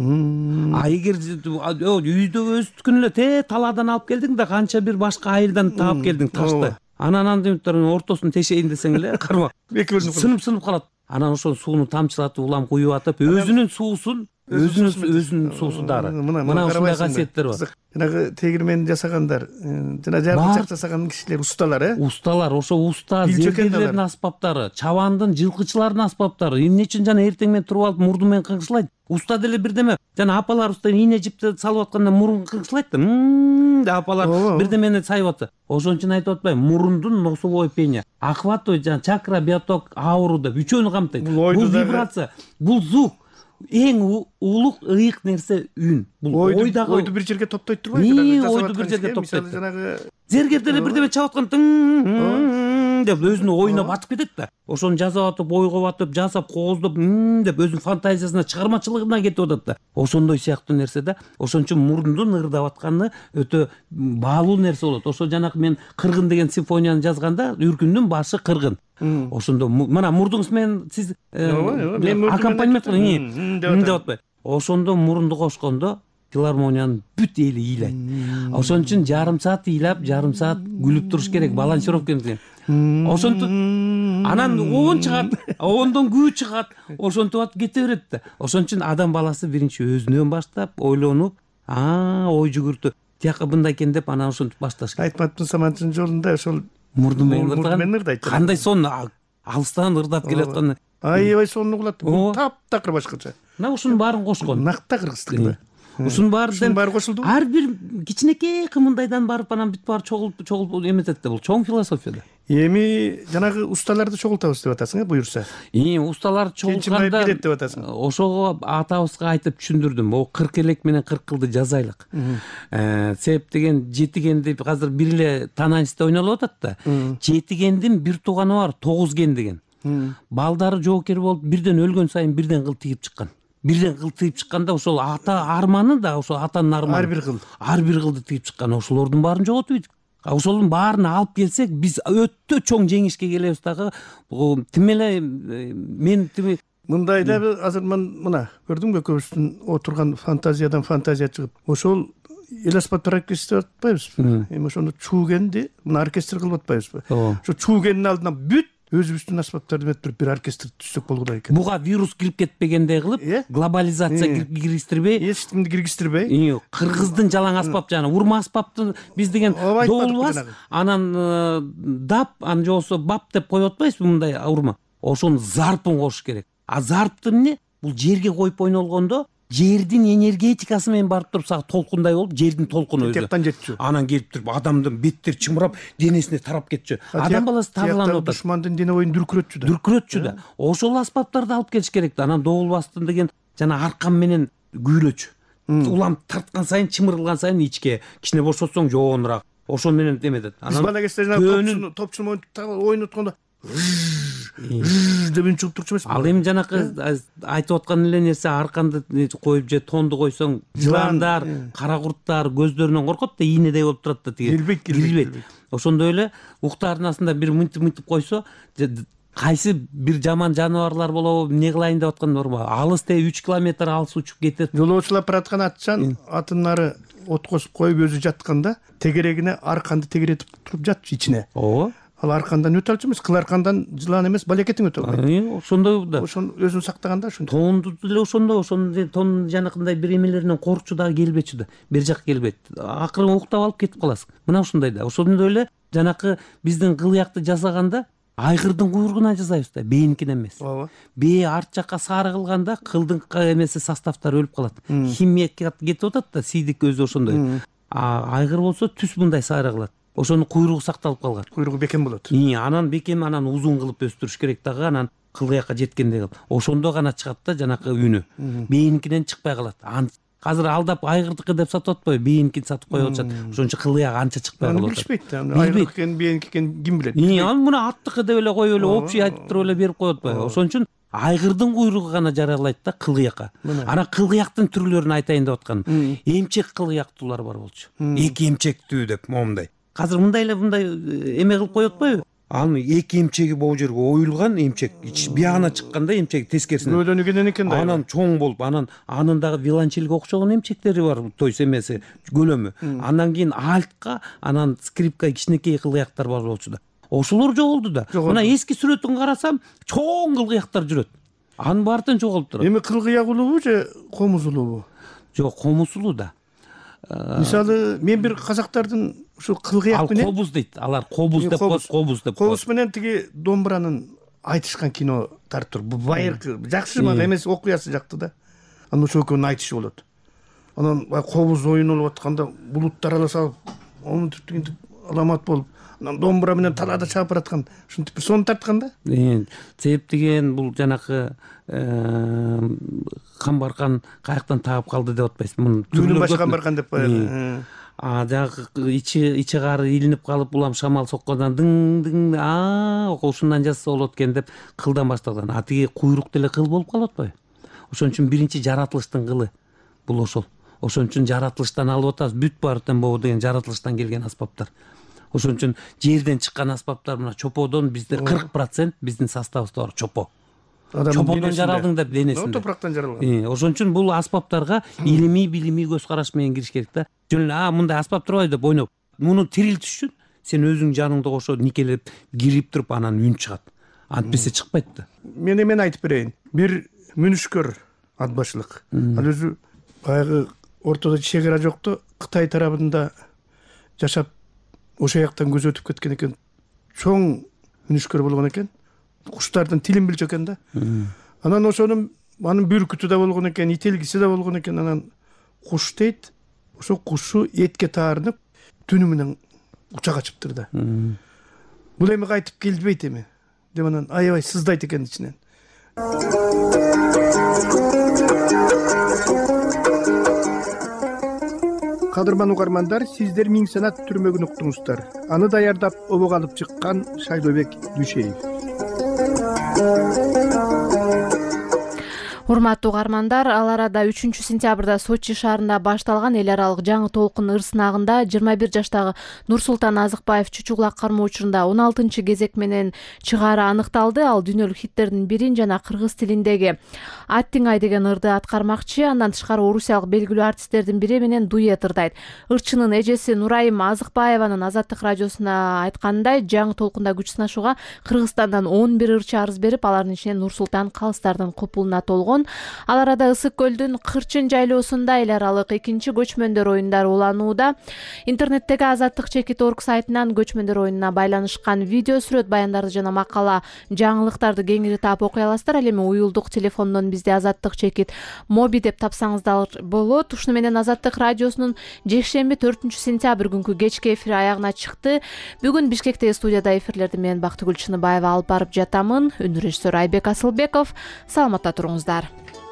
А эгер үйдө өздүкүн эле талаадан алып келдиң да канча бир башка айылдан таап келдиң ташты. Анан андыймыктардын ортосун тешейин десең эле карма. Сынып калат. Анан ошол сууну тамчылатып улам куюп атып, өзүнүн суусун суусундары. Мына ушундай касиеттер бар. Жанагы тегирмени жасагандар, жана жаргылчак жасаган кишилер усталар, Усталар, ошо уста зергерлердин аспаптары, чабандын жылкычылардын аспаптары. Эмне үчүн жана эртең менен туруп алып мурду менен кыңшылайт? Уста деле бирдеме, жана апалар уста ийне жипти салып атканда мурун кыңшылайт да. Апалар бирдемени сайып атса. Ошон үчүн айтып атпайбы, мурундун носовой пеня, охватывает жана чакра, биоток, ауру деп үчөөнү камтыйт. Бул вибрация, бул звук. Эң улук ыйык нерсе үн. Бул ойду бир жерге топтойт турбайбы? Ойду бир жерге топтойт. Зергер деле бирдеме чалып аткан деп өзүнүн оюна батып кетет да. Ошону жасап атып, ойго батып, жасап, кооздоп деп өзүнүн фантазиясына, чыгармачылыгына кетип атат да. Ошондой сыяктуу нерсе да. Ошон үчүн мурундун ырдап атканы өтө баалуу нерсе болот. Ошо жанакы мен Кыргын деген симфонияны жазганда Үркүндүн башы кыргын. Ошондо мына мурдуңуз менен сиз аккомпанемент деп атпайбы? Ошондо мурунду кошкондо филармониянын бүт эли ыйлайт. Ошон үчүн жарым саат ыйлап, жарым саат күлүп туруш керек, балансировка деген. Ошентип анан оон чыгат, оондон күү чыгат, ошентип атып кете берет да. Ошон үчүн адам баласы биринчи өзүнөн баштап, ойлонуп, ой жүгүртүп, тияка мындай экен деп анан ошентип башташ керек. Айтматовдун Саманчынын жолунда ошол мурду менен ырдайт. Кандай сон алыстан ырдап келатканы. Аябай сонун угулат. Таптакыр башкача. Мына ушунун баарын кошкон. Накта кыргыздык да. Ушунун баары кошулду. Ар бир кичинекей кымындайдан барып анан бүт баары чогулуп эметет да. Бул чоң философия да. Эми жанагы усталарды чогултабыз деп атасың, буюрса. Усталарды чогултканда берет деп атасың. Ошого атабызга айтып түшүндүрдүм. О 40 элек менен 40 кылды жазайлык. Себеп деген жетиген деп азыр бир эле тананисте ойнолуп атат да. Жетигендин бир тууганы бар, 9 ген деген. Балдары жоокер болуп бирден өлгөн сайын бирден кыл тыйып чыккан. Бирден кыл тыйып чыкканда ошол ата арманы да, ошол атанын арманы. Ар бир кылды тыйып чыккан. Ошолордун баарын жоготпойт. Ошолдун баарын алып келсек, биз өтө чоң жеңишке келебиз дагы. Тим эле мен мындайда азыр мына көрдүңбү көбүсүн отурган фантазиядан фантазия чыгып, ошол эл аспаптар оркестри деп атпайбызбы? Эми ошону чуугенди мына оркестр кылып атпайбызбы? Ошо чуугендин алдынан бүт өзүбүздүн аспаптарды эметип бир оркестр түзсөк болгудай экен. Буга вирус кирип кетпегендей кылып, глобализация киргизтирбей, эч кимди киргизтирбей, кыргыздын жалаң аспап жана урма аспапты биз деген доолбас, анан дап, аны же болсо бап деп коюп атпайбызбы мындай урма. Ошону зарпын кош керек. А зарпты эмне? Бул жерге коюп ойнолгондо жердин энергетикасы менен барып туруп сага толкундай болуп, жердин толкуну өзү тияктан жетчү. анан келип туруп адамдын беттери чымырап, денесине тарап кетчү. Адам баласы тазаланып атат. Душмандын дене боюн дүркүрөтчү да. Дүркүрөтчү да. Ошол аспаптарды алып келиш керек да. Анан добулбастын деген жана аркан менен күйрөчү. Улам тарткан сайын, чымырылган сайын ичке, кичине бошотсоң жоонураак. Ошол менен деметет. Биз бала кезде жана топчун ойноткондо деп үн чыгып турчу эмеспи? Ал эми жанакы айтып аткан эле нерсе, арканды коюп же тонду койсоң, жыландар, кара курттар көздөрүнөн коркот да, ийнедей болуп турат да, тиги кирбейт. Ошондой эле укту арнасында бир мынтип койсо, кайсы бир жаман жаныбарлар болобу, эмне кылайын деп аткан норма. Алыс 3 километр алыс учуп кетет. Жолоочулап бараткан атчан атын ары от косуп коюп өзү жатканда тегерегине арканды тегеретип туруп жатчу ичине. Ооба. Ал аркандан өтө алчу эмес, кыл аркандан жылан эмес, балекетиң өтө албайт. Ошондой да. Ошону өзүн сактаганда ошондой. Тонду деле ошондой, тонун жанакындай бир эмелеринен коркчу дагы келбечү да. Бер жак келбейт. Акырын уктап алып кетип каласың. Мына ушундай да. Ошондой эле жанакы биздин кылыякты жасаганда айгырдын куйругуна жасайбыз да, бээникине эмес. Ооба. Бээ арт жакка сары кылганда кылдын эмеси составтары өлүп калат. Химия кетип атат да, сийдик өзү ошондой. Айгыр болсо түз мындай сары кылат. Ошонун куйругу сакталып калган. Куйругу бекем болот. Анан бекем, анан узун кылып өстүрүш керек дагы, анан кылыякка жеткендей кылып. Ошондо гана чыгат да жанакы үнү. Бээникинен чыкпай калат. Азыр алдап айгырдыкы деп сатып атпайбы, бээникин сатып коюп атышат. Ошон үчүн кылыяк анча чыкпай калат. Билишпейт да. Айгыр экен, бээники экен ким билет? Анан муну аттыкы деп эле коюп эле общий айтып туруп эле берип коюп атпайбы. Ошон үчүн айгырдын куйругу гана жаралайт да кылыякка. Анан кылыяктын түрлөрүн айтайын деп атканым. Эмчек кылыяктуулар бар болчу. Эки эмчектүү деп момундай. Азыр мындай эле эме кылып коюп атпайбы? Анын эки эмчеги могу жерге оюлган эмчек, биягына чыкканда эмчек тескерисине. Өлөнүгүнөн экен да. Анан чоң болуп, анан анын дагы виолончельге окшогон эмчектери бар, то есть эмеси, көлөмү. Андан кийин альтка, анан скрипка кичинекей кылыяктар бар болчу да. Ошолор жоголду да. Мына эски сүрөтүн карасам, чоң кылыяктар жүрөт. Анын баардыгын жоголуп турат. Эми кылыяк улуубу же комуз улуубу? Жок, комуз улуу да. Мисалы, мен бир казактардын ушу кылыяк менен кобуз дейт. Алар кобуз деп коет, кобуз деп коет. Кобуз менен тиги домбуранын айтышкан кино тартып тур. Бу байыркы жакшы мага эмес, окуясы жакты да. Анан ошол экөөнүн айтышы болот. Анан кобуз оюн болуп атканда булуттар ала салып, онун типтигинтип аламат болуп, анан домбура менен талаада чаап бараткан, ушинтип бир сонун тарткан да. Цеп деген бул жанакы камбаркан каяктан таап калды деп атпайсызбы? Мунун Түнүн башы камбаркан деп баягы. Жагы ичи кары илинип калып, улам шамал соккондан дың ушундан жазса болот экен деп кылдан башталган. Тиги куйрук деле кыл болуп калып атпайбы? Ошон үчүн биринчи жаратылыштын кылы бул ошол. Ошон үчүн жаратылыштан алып атабыз. Бүт баардын бобу деген жаратылыштан келген аспаптар. Ошон үчүн жерден чыккан аспаптар, мына чоподон бизде 40% биздин составыбызда бар чопо. Чоподон жаралдың деп денесинде. Топурактан жаралган. Ошон үчүн бул аспаптарга илимий, билимий көз караш менен кириш керек да. Жөн мындай аспап турбайбы деп ойноп, муну тирилтиш үчүн сен өзүң жаныңды кошо никелеп, кирип туруп анан үн чыгат. Антпесе чыкпайт да. Мен эмен айтып берейин. Бир мүнүшкөр ат башылык. Ал өзү баягы ортодо чек ара жокто Кытай тарабында жашап, ошол жактан көз өтүп кеткен экен. Чоң мүнүшкөр болгон экен. Куштардын тилин билчү экен да. Анан ошонун анын бүркүтү да болгон экен, ителгиси да болгон экен. Анан куш дейт, ошо кушу этке таарынып, түнү менен учак ачыптыр да. Бул эми кайтып келбейт эми деп анан аябай сыздайт экен ичинен. Кадырман угармандар, сиздер Миң санат түрмөгүн уктуңуздар. Аны даярдап, обого алып чыккан Шайлообек Дүйшеев. Урматтуу угармандар, ал арада 3-сентябрда Сочи шаарында башталган эл аралык жаңы толкун ыр сынагында 21 жаштагы Нурсултан Азыкбаев чучугулак кармоо учурунда 16-кезек менен чыгаары аныкталды. Ал дүйнөлүк хиттердин бирин жана кыргыз тилиндеги Аттиң ай деген ырды аткармакчы. Андан тышкары орусиялык белгилүү артисттердин бири менен дуэт ырдайт. Ырчынын эжеси Нурайым Азыкбаеванын Азаттык радиосуна айтканындай, жаңы толкунда күч сынашууга Кыргызстандан 11 ырчы арыз берип, алардын ичинен Нурсултан калыстардын купулуна толгон. болгон. Ал арада Ысык көлдүн Кырчын жайлоосунда эл аралык экинчи көчмөндөр оюндары уланууда. Интернеттеги Азаттык Чекит.org сайтынан көчмөндөр оюнуна байланышкан видео, сүрөт, баяндарды жана макала жаңылыктарды кеңири таап окуй аласыздар. Ал эми уюлдук телефондон бизде Азаттык Чекит моби деп тапсаңыздар болот. Ушуну менен Азаттык радиосунун жекшемби 4-сентябрь күнкү кечки эфири аягына чыкты. Бүгүн Бишкектеги студияда эфирлерди мен Бактыгүл Чыныбаева алып барып жатамын. Үн режиссер Айбек Асылбеков. Саламатта туруңуздар.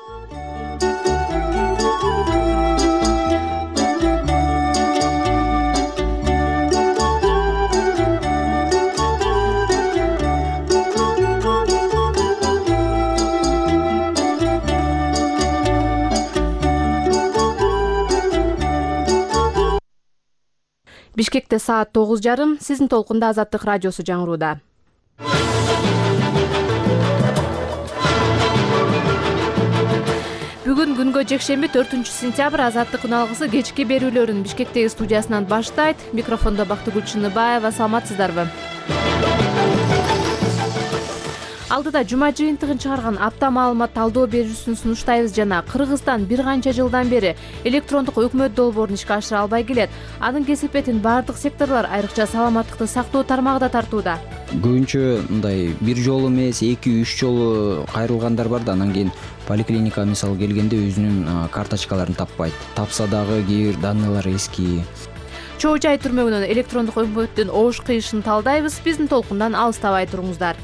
Бишкекте саат 9:30. Сиздин толкунда Азаттык радиосу жаңырууда. Бүгүн күнгө жекшемби 4-сентябрь Азаттык үналгысы кечки берүүлөрүн Бишкектеги студиясынан баштайт. Микрофондо Бактыгүл Чыныбаева. Саламатсыздарбы? Алдыда жума жыйынтыгын чыгарган апта маалымат талдоо берүүсүн сунуштайбыз жана Кыргызстан бир канча жылдан бери электрондук өкмөт долбоорун ишке ашыра албай келет. Анын кесепетин бардык секторлор, айрыкча саламаттыкты сактоо тармагы да тартууда. Көбүнчө мындай бир жолу эмес, 2-3 жолу кайрылгандар бар да, анан кийин поликлиника мисалы келгенде өзүнүн карточкаларын таппайт. Тапса дагы кээ бир данныйлары эски. Чоо Жай түрмөгүнөн электрондук өкмөттүн оош кыйышын талдайбыз. Биздин толкундан алыстабай туруңуздар.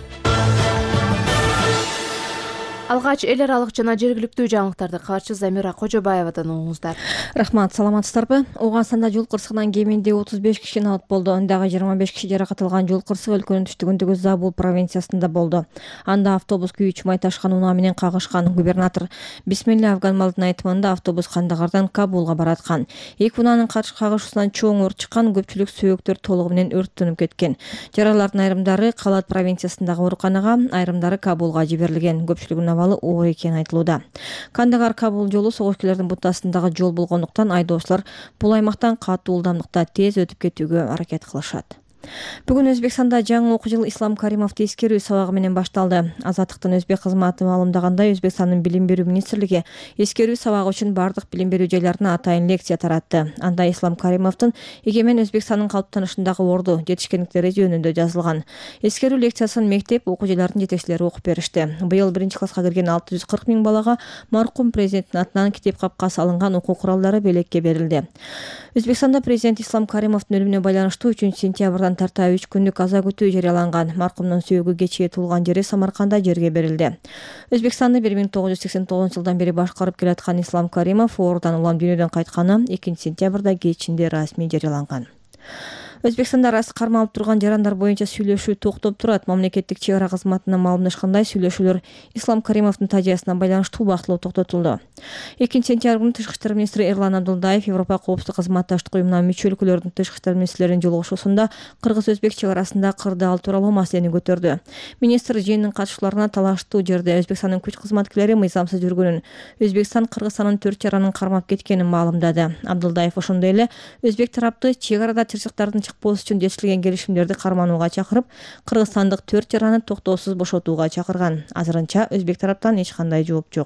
Алгач эл аралык жана жергиликтүү жаңылыктарды кабарчы Замира Кожобаевадан угуңуздар. Рахмат, саламатсыздарбы? Ооганстанда жол кырсыгынан кеминде 35 киши абат болду. Дагы 25 киши жаракат алган. Жол кырсыгы өлкөнүн түштүгүндөгү Забул провинциясында болду. Анда автобус күйүүчү май ташкан унаа менен кагышкан. Губернатор Бисмилла Афганмалдын айтымында автобус Кандагардан Кабулга бараткан. Эки унаанын кагышуусунан чоң өрт чыккан, көпчүлүк сөөктөр толугу менен өрттөнүп кеткен. Жаралардын айрымдары Калат провинциясындагы ооруканага, айрымдары Кабулга жиберилген. Көпчүлүгүнүн оор экени айтылууда. Кандагар Кабул жолу согушчулардын бутасындагы жол болгондуктан айдоочулар бул аймактан катуу ылдамдыкта тез өтүп кетүүгө аракет кылышат. Бүгүн Өзбекстанда жаңы окуу жыл Ислам Каримовду эскерүү сабагы менен башталды. Азаттыктын өзбек кызматы маалымдагандай, Өзбекстандын билим берүү министрлиги эскерүү сабагы үчүн бардык билим берүү жайларына атайын лекция таратты. Анда Ислам Каримовдун эгемен Өзбекстандын калыптанышындагы орду, жетишкендиктери жөнүндө жазылган. Эскерүү лекциясын мектеп окуу жайларынын жетекчилери окуп беришти. Быйыл 1-класска кирген 640 000 балага маркум президенттин атынан китеп капкасы алынган окуу куралдары белекке берилди. Өзбекстанда президент Ислам Каримовдун өлүмүнө байланыштуу 3-сентябрдан тарта 3 күндүк аза күтүү жарыяланган. Маркумдун сөөгү кечээ туулган жери Самарканда жерге берилди. Өзбекстанды 1989 жылдан бери башкарып келаткан Ислам Каримов оорудан улам дүйнөдөн кайтканы 2-сентябрда кечинде расмий жарыяланган. Өзбекстанда арасы кармалып турган жарандар боюнча сүйлөшүү токтоп турат. Мамлекеттик чек ара кызматына маалымдашкандай, сүйлөшүүлөр Ислам Каримовдун тажыясына байланыштуу убактылуу токтотулду. 2-сентябрь күнү Тышкы иштер министри Эрлан Абдулдаев Европа коопсуздук кызматташтык уюмуна мүчө өлкөлөрдүн тышкы иштер министрлеринин жолугушуусунда кыргыз-өзбек чек арасында кырды ал тууралуу маселени көтөрдү. Министр жыйындын катышууларына талаштуу жерде Өзбекстандын күч кызматкерлери мыйзамсыз жүргөнүн, Өзбекстан Кыргызстандын 4 жаранын кармап кеткенин маалымдады. Абдулдаев ошондой эле өзбек тарапты чек арада тырчыктардын чыкпоосу үчүн жетишилген келишимдерди карманууга чакырып, кыргызстандык 4 жараны токтоосуз бошотууга чакырган. Азырынча өзбек тараптан эч кандай жооп жок.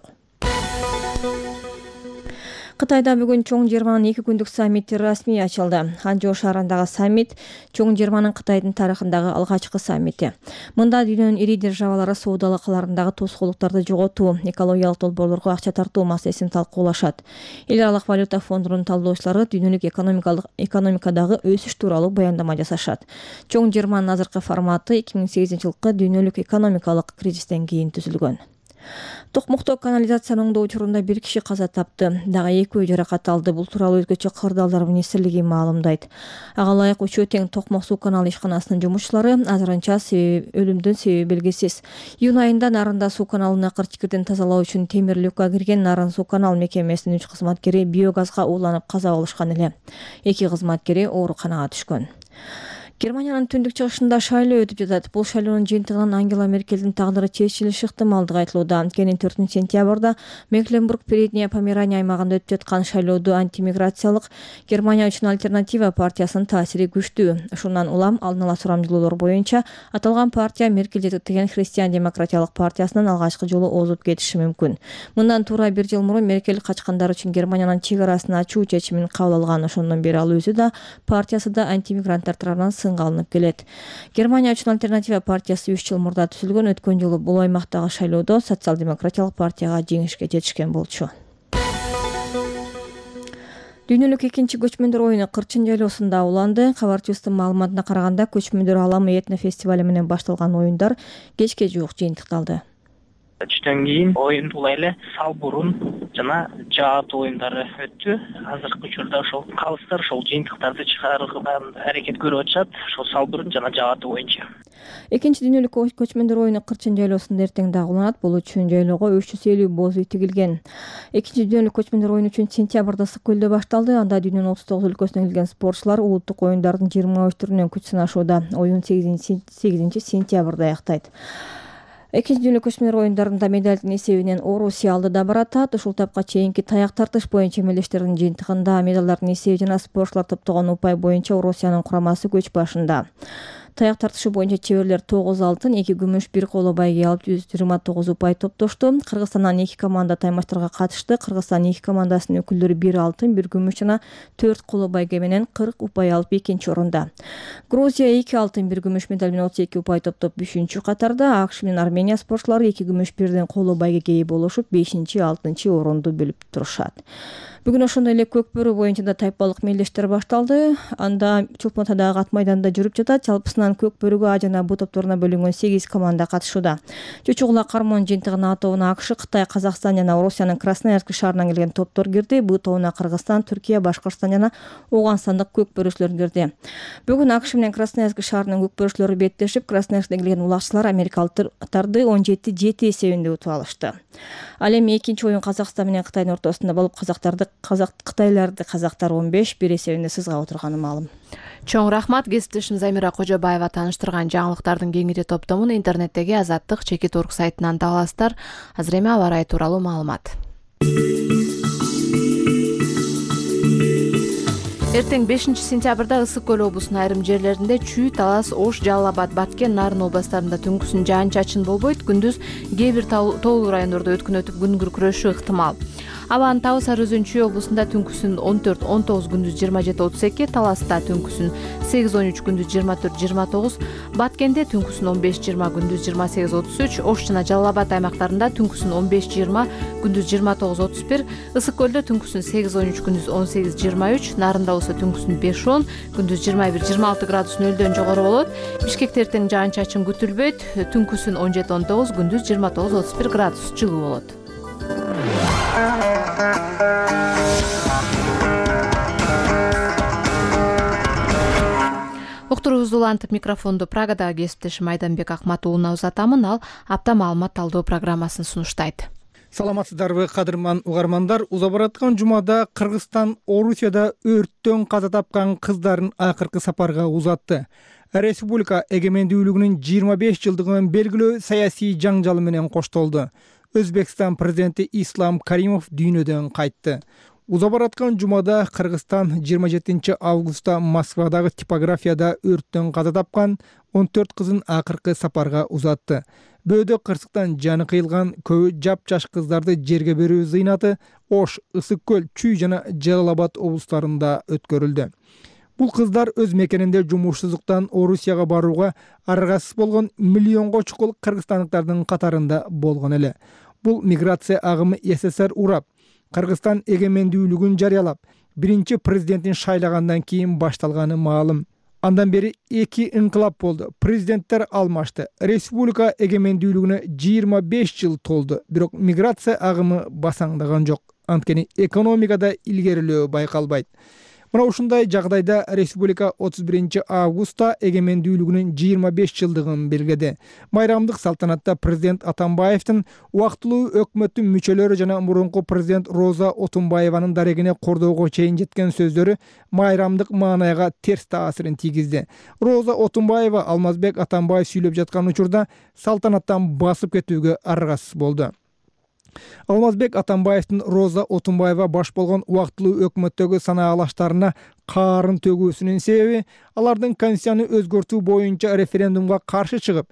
Кытайда бүгүн Чоң Жыйырманын 2 күндүк саммити расмий ачылды. Ханчжоу шаарындагы саммит Чоң Жыйырманын Кытайдын тарыхындагы алгачкы саммити. Мында дүйнөнүн ири державалары соода алакаларындагы тоскоолдуктарды жоготуу, экологиялык долбоорлорго акча тартуу маселесин талкуулашат. Эл аралык валюта фондунун талдоочулары дүйнөлүк экономикадагы өсүш тууралуу баяндама жасашат. Чоң Жыйырманын азыркы форматы 2008 жылкы дүйнөлүк экономикалык кризистен кийин түзүлгөн. Токмокто канализация оңдоо учурунда 1 киши каза тапты, дагы 2 жаракат алды. Бул тууралуу өзгөчө кырдаалдар министрлиги маалымдайт. Ага ылайык Учуу тең Токмок суу каналы ишканасынын жумушчулары азырынча өлүмдүн себеби белгисиз. Июнь айында Нарында суу каналына кырчыкирден тазалоо үчүн темир люкка кирген Нарын суу канал мекемесинин 3 кызматкери биогазга ууланып каза болушкан эле. 2 кызматкери ооруканага түшкөн. Германиянын түндүк чыгышында шайлоо өтүп жатат. Бул шайлоонун жыйынтыгынан Ангела Меркелдин тагдыры чечилиши ыктымалдыгы айтылууда. Анткени 4-сентябрда Мекленбург-Передняя Померания аймагында өтүп жаткан шайлоодо антимиграциялык Германия үчүн альтернатива партиясынын таасири күчтүү. Ушундан улам алдын ала сурамжылоолор боюнча аталган партия Меркель жетектеген Христиан-демократиялык партиясынан алгачкы жолу озуп кетиши мүмкүн. Мындан туура 1 жыл мурун Меркель качкандар үчүн Германиянын чек арасын ачуу чечимин кабыл алган. Ошондон бери ал өзү да партиясы да антимигранттар тарабынан сынга алынып келет. Германия үчүн альтернатива партиясы 3 жыл мурда түзүлгөн. Өткөн жылы бул аймактагы шайлоодо социал-демократиялык партияга жеңишке жетишкен болчу. Дүйнөлүк экинчи көчмөндөр оюну Кырчын жайлоосунда уланды. Кабарчыбыздын маалыматына караганда көчмөндөр аламы этно фестивали менен башталган оюндар кечке жуук жыйынтыкталды. Түштөн кийин оюн бул эле салбурун жана жаат оюндары өттү. Азыркы учурда ошол калыстар ошол жыйынтыктарды чыгарууга аракет көрүп атышат. Ошол салбурун жана жааты боюнча. Экинчи дүйнөлүк көчмөндөр оюну Кырчын жайлоосунда эртең дагы уланат. Бул үчүн жайлоого 350 боз үй тигилген. Экинчи дүйнөлүк көчмөндөр оюну үчүн сентябрда Ысык көлдө башталды. Анда дүйнөнүн 39 өлкөсүнөн келген спортчулар улуттук оюндардын 23 түрүнөн күч сынашууда. Оюн 8 сентябрда аяктайт. Экинчи дүйнөлүк көчмөндөр оюндарында медалдын эсебинен Орусия алдыда баратат. Ушул тапка чейинки таяк тартыш боюнча эмелештердин жыйынтыгында медалдардын эсеби жана спортчулар топтогон упай боюнча Орусиянын курамасы көч башында. Таяк тартышы боюнча чеберлер 9 алтын, 2 күмүш, 1 коло байге алып 129 упай топтошту. Кыргызстандан 2 команда таймаштарга катышты. Кыргызстан 2 командасынын өкүлдөрү 1 алтын, 1 күмүш жана 4 коло байге менен 40 упай алып экинчи орунда. Грузия 2 алтын, 1 күмүш медаль менен 32 упай топтоп 3-чү катарда. AQSh менен Армения спортчулары 2 күмүш, 1 коло байге ээ болушуп 5-6 орунду бөлүп турушат. Бүгүн ошондой эле көк бөрү боюнча да тайпалык мелдештер башталды. Анда Чолпонтадагы ат майданда жүрүп жатат. Жалпысынан көк бөрүгө А жана Б топторуна бөлүнгөн 8 команда катышууда. Чучугула кармон жыйынтыгынын А тобуна AQSh, Кытай, Казакстан жана Орусиянын Красноярск шаарынан келген топтор кирди. Б тобуна Кыргызстан, Түркия, Башкортстан жана Ооганстандык көк бөрүчүлөр кирди. Бүгүн AQSh менен Красноярск шаарынын көк бөрүчүлөрү беттешип, Красноярсктен келген улакчылар америкалыктарды 17-7 эсебинде утуп алышты. Ал эми экинчи оюн Казакстан менен Кытайдын ортосунда болуп, Кытайларды казактар 15-1 эсебинде сызгап отурганы маалым. Чоң рахмат. Кесиптешим Замира Кожобаева тааныштырган жаңылыктардын кеңири топтомун интернеттеги Азаттык Чекит.орг сайтынан таба аласыздар. Азыр эми аба ырайы тууралуу маалымат. Эртең 5-сентябрда Ысык көл облусунун айрым жерлеринде Чүй, Талас, Ош, Жалал Абад, Баткен, Нарын областарында түнкүсүн жаан-чачын болбойт. Күндүз кээ бир тоолуу райондордо өткүн өтүп күн күркүрөшү ыктымал. Абанын табы Сары Өзөн Чүй облусунда түнкүсүн 14-19, күндүз 27-32, Таласта түнкүсүн 8-13, күндүз 24-29, Баткенде түнкүсүн 15-20, күндүз 28-33, Ош жана Жалал Абад аймактарында түнкүсүн 15-20, күндүз 29-31, Ысык көлдө түнкүсүн 8-13, күндүз 18-23, Нарында болсо түнкүсүн 5-10, күндүз 21-26 градус нөлдөн жогору болот. Бишкекте эртең жаан-чачын күтүлбөйт, түнкүсүн 17-19, күндүз 29-31 градус жылуу болот. Уктуруубузду улантып микрофонду Прагадагы кесиптешим Айданбек Акматуулуна узатамын. Ал апта маалымат талдоо программасын сунуштайт. Саламатсыздарбы, кадырман угармандар. Уза бараткан жумада Кыргызстан Орусияда өрттөн каза тапкан кыздарын акыркы сапарга узатты. Республика эгемендүүлүгүнүн 25 жылдыгын белгилөө саясий жаңжалы менен коштолду. Өзбекстан президенти Ислам Каримов дүйнөдөн кайтты. Уза бараткан жумада Кыргызстан 27 августта Москвадагы типографияда өрттөн каза тапкан 14 кызын акыркы сапарга узатты. Бөөдө кырсыктан жаны кыйылган көбү жапжаш кыздарды жерге берүү зыйнаты Ош, Ысык көл, Чүй жана Жалал Абад облустарында өткөрүлдү. Бул кыздар өз мекенинде жумушсуздуктан Орусияга барууга аргасыз болгон миллионго чукул кыргызстандыктардын катарында болгон эле. Бул миграция агымы СССР урап, Кыргызстан эгемендүүлүгүн жарыялап, биринчи президентин шайлагандан кийин башталганы маалым. Андан бери 2 ыңкылап болду. Президенттер алмашты. Республика эгемендүүлүгүнө 25 жыл толду. Бирок миграция агымы басаңдаган жок. Анткени экономикада илгерилөө байкалбайт. Мына ушундай жагдайда республика 31 августта эгемендүүлүгүнүн 25 жылдыгын белгиледи. Майрамдык салтанатта президент Атамбаевдин убактылуу өкмөттүн мүчөлөрү жана мурунку президент Роза Отунбаеванын дарегине кордоого чейин жеткен сөздөрү майрамдык маанайга терс таасирин тийгизди. Роза Отунбаева Алмазбек Атамбаев сүйлөп жаткан учурда салтанаттан басып кетүүгө аргасыз болду. Алмазбек Атамбаевдин Роза Отунбаева баш болгон убактылуу өкмөттөгү санаалаштарына каарын төгүүсүнүн себеби алардын конституцияны өзгөртүү боюнча референдумга каршы чыгып,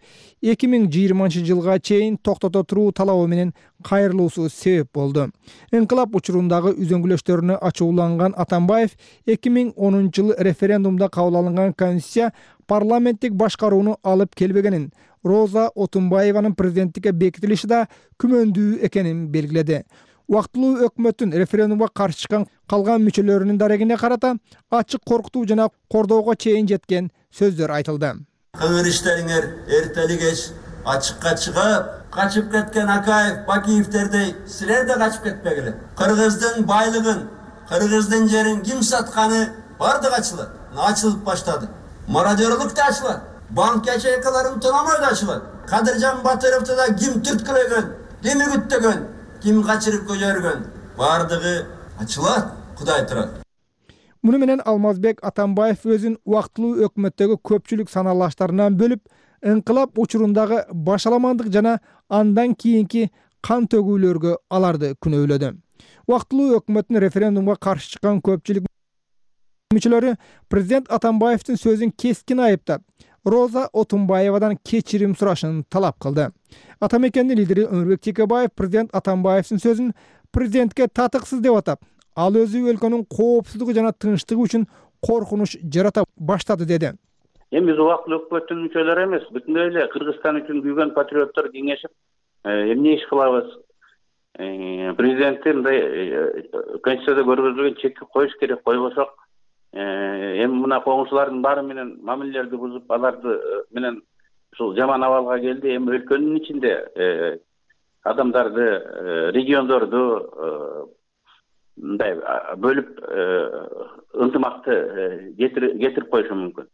2020 жылга чейин токтото туруу талабы менен кайрылуусу себеп болду. Инкылап учурундагы үзөңгүлөштөрүнө ачууланган Атамбаев 2010 жылы референдумда кабыл алынган конституция парламенттик башкарууну алып келбегенин, Роза Отунбаеванын президенттикке бекитилиши да күмөндүү экенин белгиледи. Убактылуу өкмөттүн референдумга каршы чыккан калган мүчөлөрүнүн дарегине карата ачык коркутуу жана кордоого чейин жеткен сөздөр айтылды. Кыңыр иштериңер эртели кеч ачыкка чыгып, качып кеткен Акаев, Бакиевтердей силер да качып кетпегиле. Кыргыздын байлыгын, кыргыздын жерин ким сатканы бардыгы ачылат. Ачылып баштады. Мародерлук да ачылат. Банк ячейкаларын тонамой да ачылат. Кадыржан Батыровду да ким түрткүлөгөн, ким үгүттөгөн, ким качырып көжөргөн, бардыгы ачылат. Кудай турат. Муну менен Алмазбек Атамбаев өзүн убактылуу өкмөттөгү көпчүлүк санаалаштарынан бөлүп, инкылап учурундагы башаламандык жана андан кийинки кан төгүүлөргө аларды күнөөлөдү. Убактылуу өкмөттүн референдумга каршы чыккан көпчүлүк мүчөлөрү президент Атамбаевдин сөзүн кескин айыптап, Роза Отунбаевадан кечирим сурашын талап кылды. Атамекендин лидери Өмүрбек Текебаев президент Атамбаевдин сөзүн президентке татыксыз деп атап, ал өзү өлкөнүн коопсуздугу жана тынчтыгы үчүн коркунуч жарата баштады деди. Эми биз убактылуу өкмөттүн мүчөлөрү эмес, бүтүндөй эле Кыргызстан үчүн күйгөн патриоттор кеңешип, эмне иш кылабыз? Президенттин конституцияда көргөзүлгөн чекти коюш керек, койбосок эми мына коңшулардын баары менен мамилелерди бузуп, аларды менен ушул жаман абалга келди. Эми өлкөнүн ичинде адамдарды, региондорду мындай бөлүп ынтымакты кетирип коюшу мүмкүн.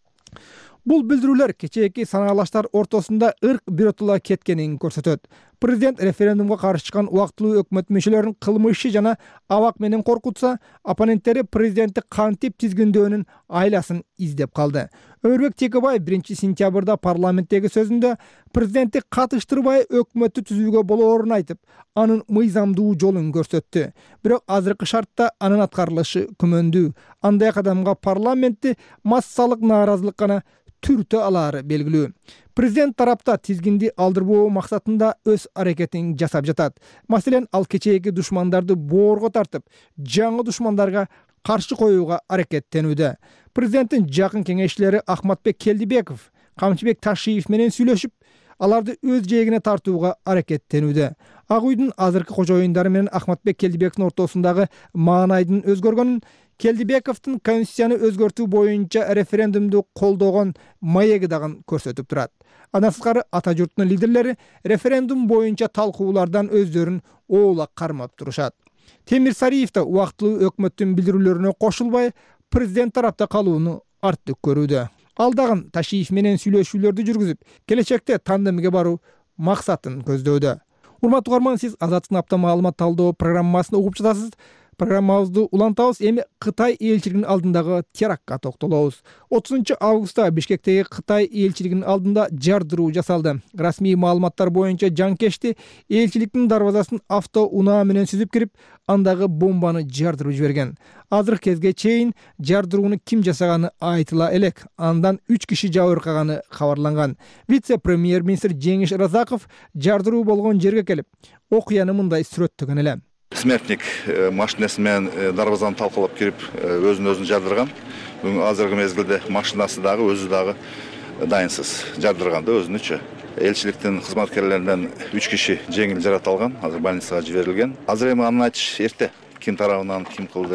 Бул билдирүүлөр кечээки санаалаштар ортосунда ырк биротула кеткенин көрсөтөт. Президент референдумга каршы чыккан убактылуу өкмөт мүчөлөрүн кылмышчы жана абак менен коркутса, оппоненттери президентти кантип тизгиндөөнүн айласын издеп калды. Өмүрбек Текебаев 1 сентябрда парламенттеги сөзүндө президентти катыштырбай өкмөттү түзүүгө болоорун айтып, анын мыйзамдуу жолун көрсөттү. Бирок азыркы шартта анын аткарылышы күмөндүү. Андай кадамга парламентти массалык нааразылык гана түртө алары белгилүү. Президент тарапта тизгинди алдырбоо максатында өз аракетин жасап жатат. Маселен, ал кечээки душмандарды боорго тартып, жаңы душмандарга каршы коюуга аракеттенүүдө. Президенттин жакын кеңешчилери Ахматбек Келдибеков, Камчыбек Ташиев менен сүйлөшүп, аларды өз жээгине тартууга аракеттенүүдө. Ак үйдүн азыркы кожоюндары менен Ахматбек Келдибековдун ортосундагы маанайдын өзгөргөнүн, Келдибековдун конституцияны өзгөртүү боюнча референдумду колдогон маеги дагы көрсөтүп турат. Андан сырткары ата журттун лидерлери референдум боюнча талкуулардан өздөрүн оолак кармап турушат. Темир Сариев да убактылуу өкмөттүн билдирүүлөрүнө кошулбай, президент тарапта калууну арттык көрүүдө. Ал дагы Ташиев менен сүйлөшүүлөрдү жүргүзүп, келечекте тандемге баруу максатын көздөөдө. Урматтуу угарман, сиз Азаттыктын апта маалымат талдоо программасын угуп жатасыз. Программабызды улантабыз. Эми Кытай элчилигинин алдындагы терактка токтолобуз. 30 августта Бишкектеги Кытай элчилигинин алдында жардыруу жасалды. Расмий маалыматтар боюнча жанкечти элчиликтин дарбазасын автоунаа менен сүзүп кирип, андагы бомбаны жардырып жиберген. Азыркы кезге чейин жардырууну ким жасаганы айтыла элек. Андан 3 киши жабыркаганы кабарланган. Вице-премьер-министр Жеңиш Разаков жардыруу болгон жерге келип, окуяны мындай сүрөттөгөн эле. Смертник машинасы менен дарбазаны талкалап кирип, өзүн жардырган. Бүгүн азыркы мезгилде машинасы дагы өзү дагы дайынсыз жардырган да өзүнүчү. Элчиликтин кызматкерлеринен 3 киши жеңил жаракат алган, азыр больницага жиберилген. Азыр эми аны айтыш эрте. Ким тарабынан ким кылды?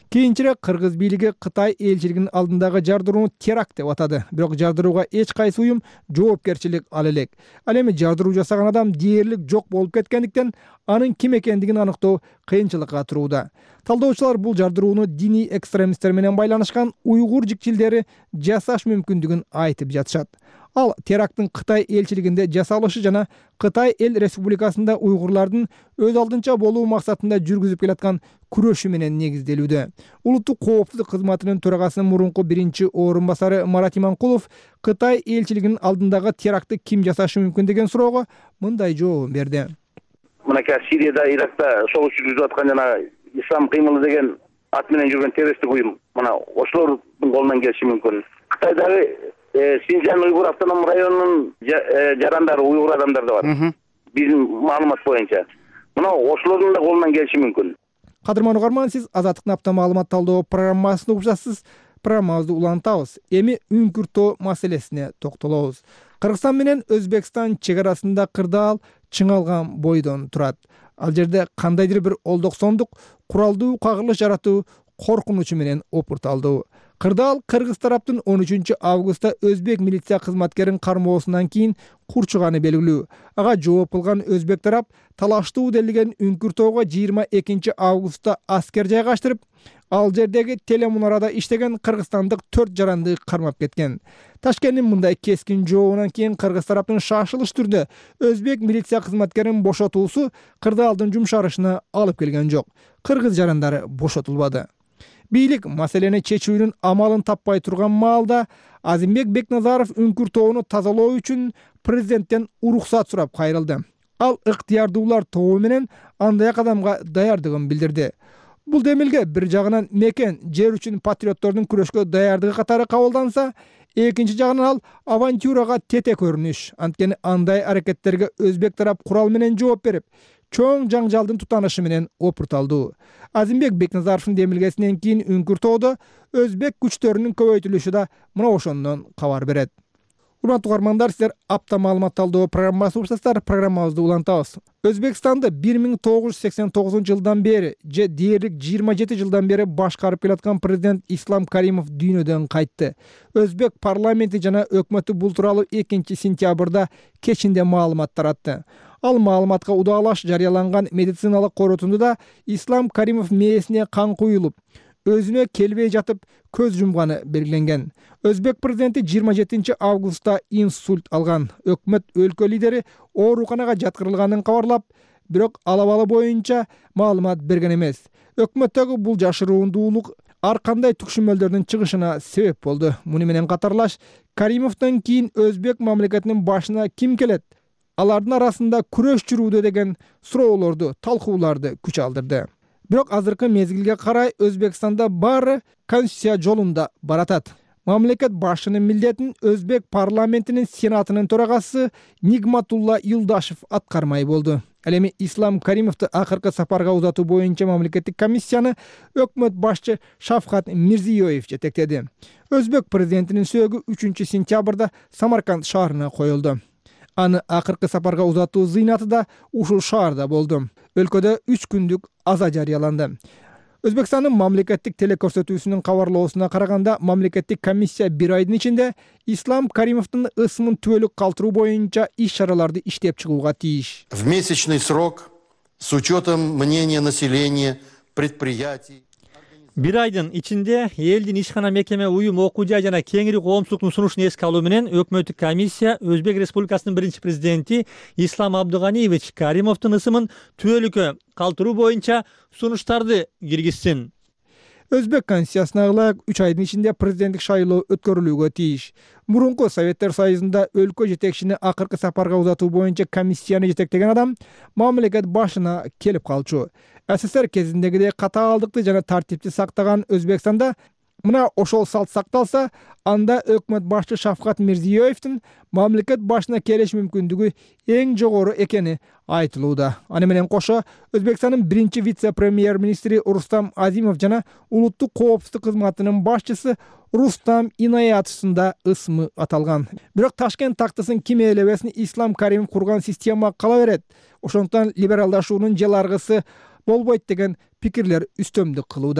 Кийинчерээк кыргыз бийлиги Кытай элчилигинин алдындагы жардырууну теракт деп атады. Бирок жардырууга эч кайсы уюм жоопкерчилик ала элек. Ал эми жардыруу жасаган адам дээрлик жок болуп кеткендиктен анын ким экендигин аныктоо кыйынчылыкка турууда. Талдоочулар бул жардырууну диний экстремисттер менен байланышкан уйгур жикчилдери жасаш мүмкүндүгүн айтып жатышат. Ал теракттын Кытай элчилигинде жасалышы жана Кытай эл республикасында уйгурлардын өз алдынча болуу максатында жүргүзүп келаткан күрөшү менен негизделүүдө. Улуттук коопсуздук кызматынын төрагасынын мурунку биринчи орун басары Марат Иманкулов Кытай элчилигинин алдындагы терактты ким жасашы мүмкүн деген суроого мындай жообун берди. Мынакей Сирияда, Иракта согуш жүргүзүп аткан жана Ислам кыймылы деген ат менен жүргөн террористтик уюм, мына ошолордун колунан келиши мүмкүн. Кытайдагы Синжан уйгур автоном районунун жарандары уйгур адамдар да бар. Биздин маалымат боюнча. Мына ошолордун да колунан келиши мүмкүн. Кадырман угарман, сиз Азаттыктын апта маалымат талдоо программасында угуп жатасыз. Программабызды улантабыз. Эми Үңкүртөө маселесине токтолобуз. Кыргызстан менен Өзбекстан чек арасында кырдаал чыңалган бойдон турат. Ал жерде кандайдыр бир олдоксондук куралдуу кагылыш жаратуу коркунучу менен опурталды. Кырдаал кыргыз тараптын 13 августта өзбек милиция кызматкерин кармоосунан кийин курчуганы белгилүү. Ага жооп кылган өзбек тарап талаштуу делиген Үңкүртөөгө 22 августта аскер жайгаштырып, ал жердеги телемунарада иштеген кыргызстандык 4 жаранды кармап кеткен. Ташкенттин мындай кескин жообунан кийин кыргыз тараптын шашылыш түрдө өзбек милиция кызматкерин бошотуусу кырдаалдын жумшарышына алып келген жок. Кыргыз жарандары бошотулбады. Бийлик маселени чечүүнүн амалын таппай турган маалда Азимбек Бекназаров Үңкүртөөөнү тазалоо үчүн президенттен уруксат сурап кайрылды. Ал ыктыярдуулар тобу менен андай кадамга даярдыгын билдирди. Бул демилге бир жагынан мекен жер үчүн патриоттордун күрөшкө даярдыгы катары кабылданса, экинчи жагынан ал авантюрага тете көрүнүш. Анткени андай аракеттерге өзбек тарап курал менен жооп берип, чоң жаңжалдын тутанышы менен опурталды. Азимбек Бекназаровдун демилгесинен кийин Үңкүртөөдө өзбек күчтөрүнүн көбөйтүлүшү да мына ошондон кабар берет. Урматтуу угармандар, сиздер апта маалымат талдоо программасы угушасыздар. Программабызды улантабыз. Өзбекстанды 1989 жылдан бери же дээрлик 27 жылдан бери башкарып келаткан президент Ислам Каримов дүйнөдөн кайтты. Өзбек парламенти жана өкмөтү бул тууралуу 2 сентябрда кечинде маалымат таратты. Ал маалыматка удалаш жарыяланган медициналык корутундуда Ислам Каримов мээсине кан куюлуп, өзүнө келбей жатып көз жумганы белгиленген. Өзбек президенти 27 августта инсульт алган. Өкмөт өлкө лидери ооруканага жаткырылганын кабарлап, бирок ал абалы боюнча маалымат берген эмес. Өкмөттөгү бул жашыруундуулук ар кандай түкшүмөлдөрдүн чыгышына себеп болду. Муну менен катарлаш Каримовдон кийин өзбек мамлекетинин башына ким келет? Алардын арасында күрөш жүрүүдө деген суроолорду, талкууларды күч алдырды. Бирок азыркы мезгилге карай Өзбекстанда баары конституция жолунда баратат. Мамлекет башчынын милдетин өзбек парламентинин сенатынын төрагасы Нигматулла Юлдашев аткармай болду. Ал эми Ислам Каримовду акыркы сапарга узатуу боюнча мамлекеттик комиссияны өкмөт башчы Шавкат Мирзиёев жетектеди. Өзбек президентинин сөөгү 3 сентябрда Самарканд шаарына коюлду. Аны акыркы сапарга узатуу зыйнаты да ушул шаарда болду. Өлкөдө 3 күндүк аза жарыяланды. Өзбекстандын мамлекеттик телекөрсөтүүсүнүн кабарлоосуна караганда, мамлекеттик комиссия 1 айдын ичинде Ислам Каримовдун ысымын түбөлүк калтыруу боюнча иш-чараларды иштеп чыгууга тийиш. В месячный срок с учетом мнения населения, предприятий. 1 айдын ичинде элдин ишкана мекеме уюм окуу жай жана кеңири коомчулуктун сунушун эске алуу менен өкмөттүк комиссия Өзбек Республикасынын биринчи президенти Ислам Абдуганиевич Каримовдун ысымын түбөлүккө калтыруу боюнча сунуштарды киргизсин. Өзбек конституциясына ылайык 3 айдын ичинде президенттик шайлоо өткөрүлүүгө тийиш. Мурунку Советтер Союзунда өлкө жетекчини акыркы сапарга узатуу боюнча комиссияны жетектеген адам мамлекет башына келип калчу. СССР кезиндегидей катаалдыкты жана тартипти сактаган Өзбекстанда мына ошол салт сакталса, анда өкмөт башчы Шавкат Мирзиёевдин мамлекет башына келиш мүмкүндүгү эң жогору экени айтылууда. Аны менен кошо Өзбекстандын биринчи вице-премьер-министри Рустам Азимов жана улуттук коопсуздук кызматынын башчысы Рустам Инаятовдун да ысымы аталган. Бирок Ташкент тактысын ким ээлебесин Ислам Каримов курган система кала берет. Ошондуктан либералдашуунун жыл аргысы болбойт деген пикирлер үстөмдүк кылууда.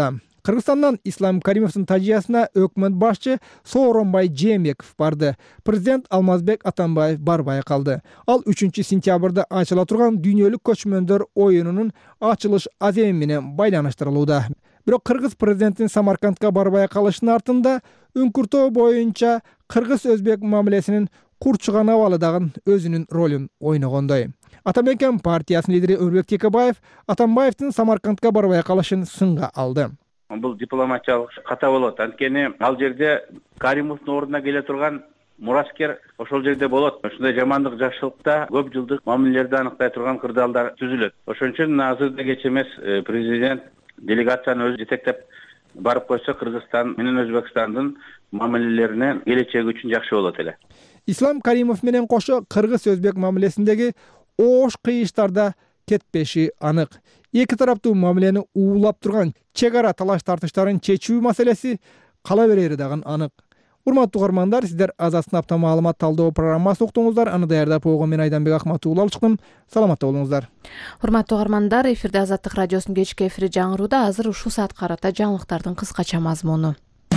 Кыргызстандан Ислам Каримовдун тажыясына өкмөт башчы Сооронбай Жээнбеков барды. Президент Алмазбек Атамбаев барбай калды. Ал 3 сентябрда ачыла турган дүйнөлүк көчмөндөр оюнунун ачылыш аземи менен байланыштырылууда. Бирок кыргыз президентинин Самаркандка барбай калышынын артында үңкүртөө боюнча кыргыз-өзбек мамилесинин курчуган абалы дагы өзүнүн ролун ойногондой. Ата Мекен партиясынын лидери Өрбек Текебаев Атамбаевдин Самаркандка барбай калышын сынга алды. Бул дипломатиялык ката болот. Анткени ал жерде Каримовдун ордуна келе турган мураскер ошол жерде болот. Ушундай жамандык жакшылыкта көп жылдык мамилелерди аныктай турган кырдаалдар түзүлөт. Ошон үчүн азырда кеч эмес президент делегацияны өзү жетектеп барып койсо Кыргызстан менен Өзбекстандын мамилелерине келечеги үчүн жакшы болот эле. Ислам Каримов менен кошо кыргыз-өзбек мамилесиндеги оош кыйыштарда кетпеши анык. Эки тараптуу мамилени уулап турган чек ара талаш тартыштарын чечүү маселеси кала берери дагы анык. Урматтуу угармандар, сиздер Азаттын апта маалымат талдоо программасын уктуңуздар. Аны даярдап койгон мен Айданбек Акматуулу алып чыктым. Саламатта болуңуздар. Урматтуу угармандар, эфирде Азаттык радиосунун кечки эфири жаңырууда. Азыр ушул саат карата жаңылыктардын кыскача мазмуну.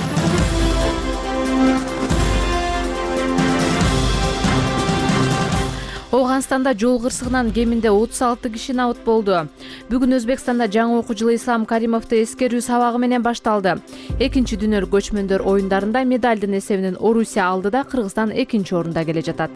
Ооганстанда жол кырсыгынан кеминде 36 киши набыт болду. Бүгүн Өзбекстанда жаңы окуу жылы Ислам Каримовду эскерүү сабагы менен башталды. Экинчи дүйнөлүк көчмөндөр оюндарында медалдын эсебинен Орусия алдыда, Кыргызстан экинчи орунда келе жатат.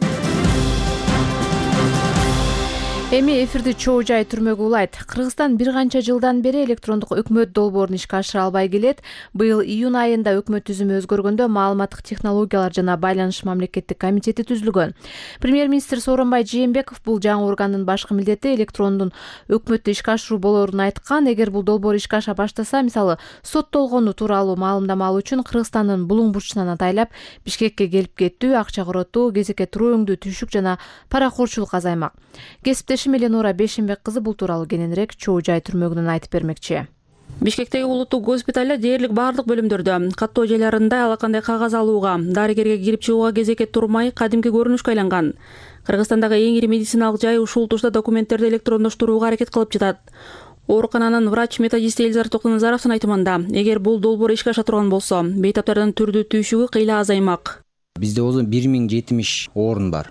Эми эфирди чоо жай түрмөгү улайт. Кыргызстан бир канча жылдан бери электрондук өкмөт долбоорун ишке ашыра албай келет. Быйыл июнь айында өкмөт түзүмү өзгөргөндө маалыматтык технологиялар жана байланыш мамлекеттик комитети түзүлгөн. Премьер-министр Сооронбай Жээнбеков бул жаңы органдын башкы милдети электрондун өкмөттү ишке ашыруу болоорун айткан. Эгер бул долбоор ишке аша баштаса, мисалы, соттолгону тууралуу маалымдама алуу үчүн Кыргызстандын булуң бурчунан атайлап Бишкекке келип кеттүү, акча коротуу, кезекке туруу өңдүү, түшүк жана паракорчулук азаймак. Эленора Бешимбек кызы бул тууралуу кененирээк чоо жай түрмөгүнөн айтып бермекчи. Бишкектеги улуттук госпиталда дээрлик баардык бөлүмдөрдө каттоо жайларында ала кандай кагаз алууга, дарыгерге кирип чыгууга кезекке турмай кадимки көрүнүшкө айланган. Кыргызстандагы эң ири медициналык жай ушул тушта документтерди электрондоштурууга аракет кылып жатат. Оорукананын врач-методисти Элизар Токтоназаровдун айтымында, эгер бул долбоор ишке аша турган болсо, бейтаптардын түрдүү түйшүгү кыйла азаймак. Бизде 1070 орун бар.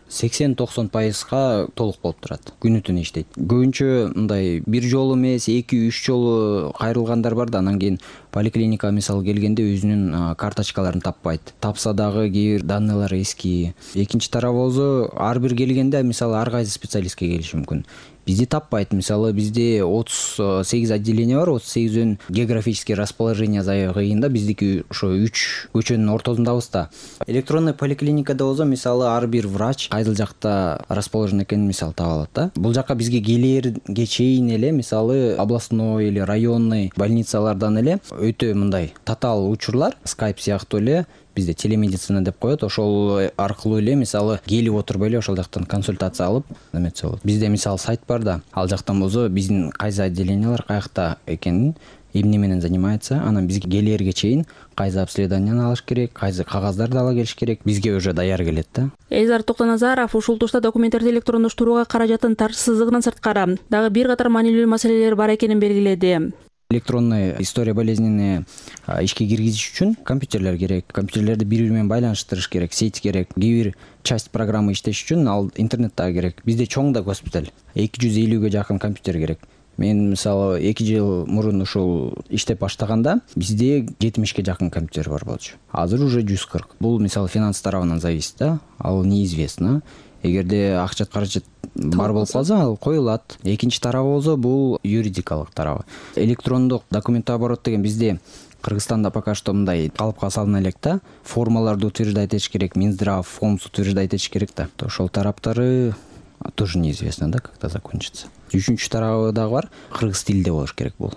80-90%га толук болуп турат. Күнү түнү иштейт. Көбүнчө мындай бир жолу эмес, 2-3 жолу кайрылгандар бар да, анан кийин поликлиника мисалы келгенде өзүнүн карточкаларын таппайт. Тапса дагы кээ бир данныйлар эски. Экинчи тарап болсо, ар бир келгенде мисалы ар кайсы специалистке келиши мүмкүн. Бизде таппайт. Мисалы бизде 38 отделение бар, 38 географический расположение кыйында, биздики ошо 3 көчөнүн ортосундабыз да. Электронный поликлиникада болсо мисалы ар бир врач кайсыл жакта расположен экенин мисалы таба алат да. Бул жака бизге келерге чейин эле мисалы областной или районный больницалардан эле өтө мындай татаал учурлар, Skype сыяктуу эле бизде телемедицина деп коет, ошол аркылуу эле мисалы келип отурбай эле ошол жактан консультация алып неметсе болот. Бизде мисалы сайт бар да, ал жактан болсо биздин кайсы отделениялар каякта экенин, эмне менен занимается, анан бизге келерге чейин кайсы обследованияны алыш керек, кайсы кагаздарды ала келиш керек, бизге уже даяр келет да. Элизар Токтоназаров ушул тушта документтерди электрондоштурууга каражаттын тарсыздыгынан сырткары дагы бир катар маанилүү маселелер бар экенин белгиледи. Электронный история болезнени ишке киргизиш үчүн компьютерлер керек. Компьютерлерди бири-бири менен байланыштырыш керек, сеть керек. Кээ бир часть программа иштеш үчүн ал интернет дагы керек. Бизде чоң да госпиталь. 250ге жакын компьютер керек. Мен мисалы 2 жыл мурун ушул иштеп баштаганда бизде 70ке жакын компьютер бар болчу. Азыр уже 140. Бул мисалы финанс тарабынан зависит да. Ал неизвестно. Эгерде акча каражат бар болуп калса, ал коюлат. Экинчи тарабы болсо бул юридикалык тарабы. Электрондук документ оборот деген бизде Кыргызстанда пока что мындай калыпка салына элек да. Формаларды утверждать этиш керек, Минздрав, ФОМС утверждать этиш керек да. Ошол тараптары тоже неизвестно, да, когда закончится. Үчүнчү тарабы дагы бар. Кыргыз тилинде болуш керек бул.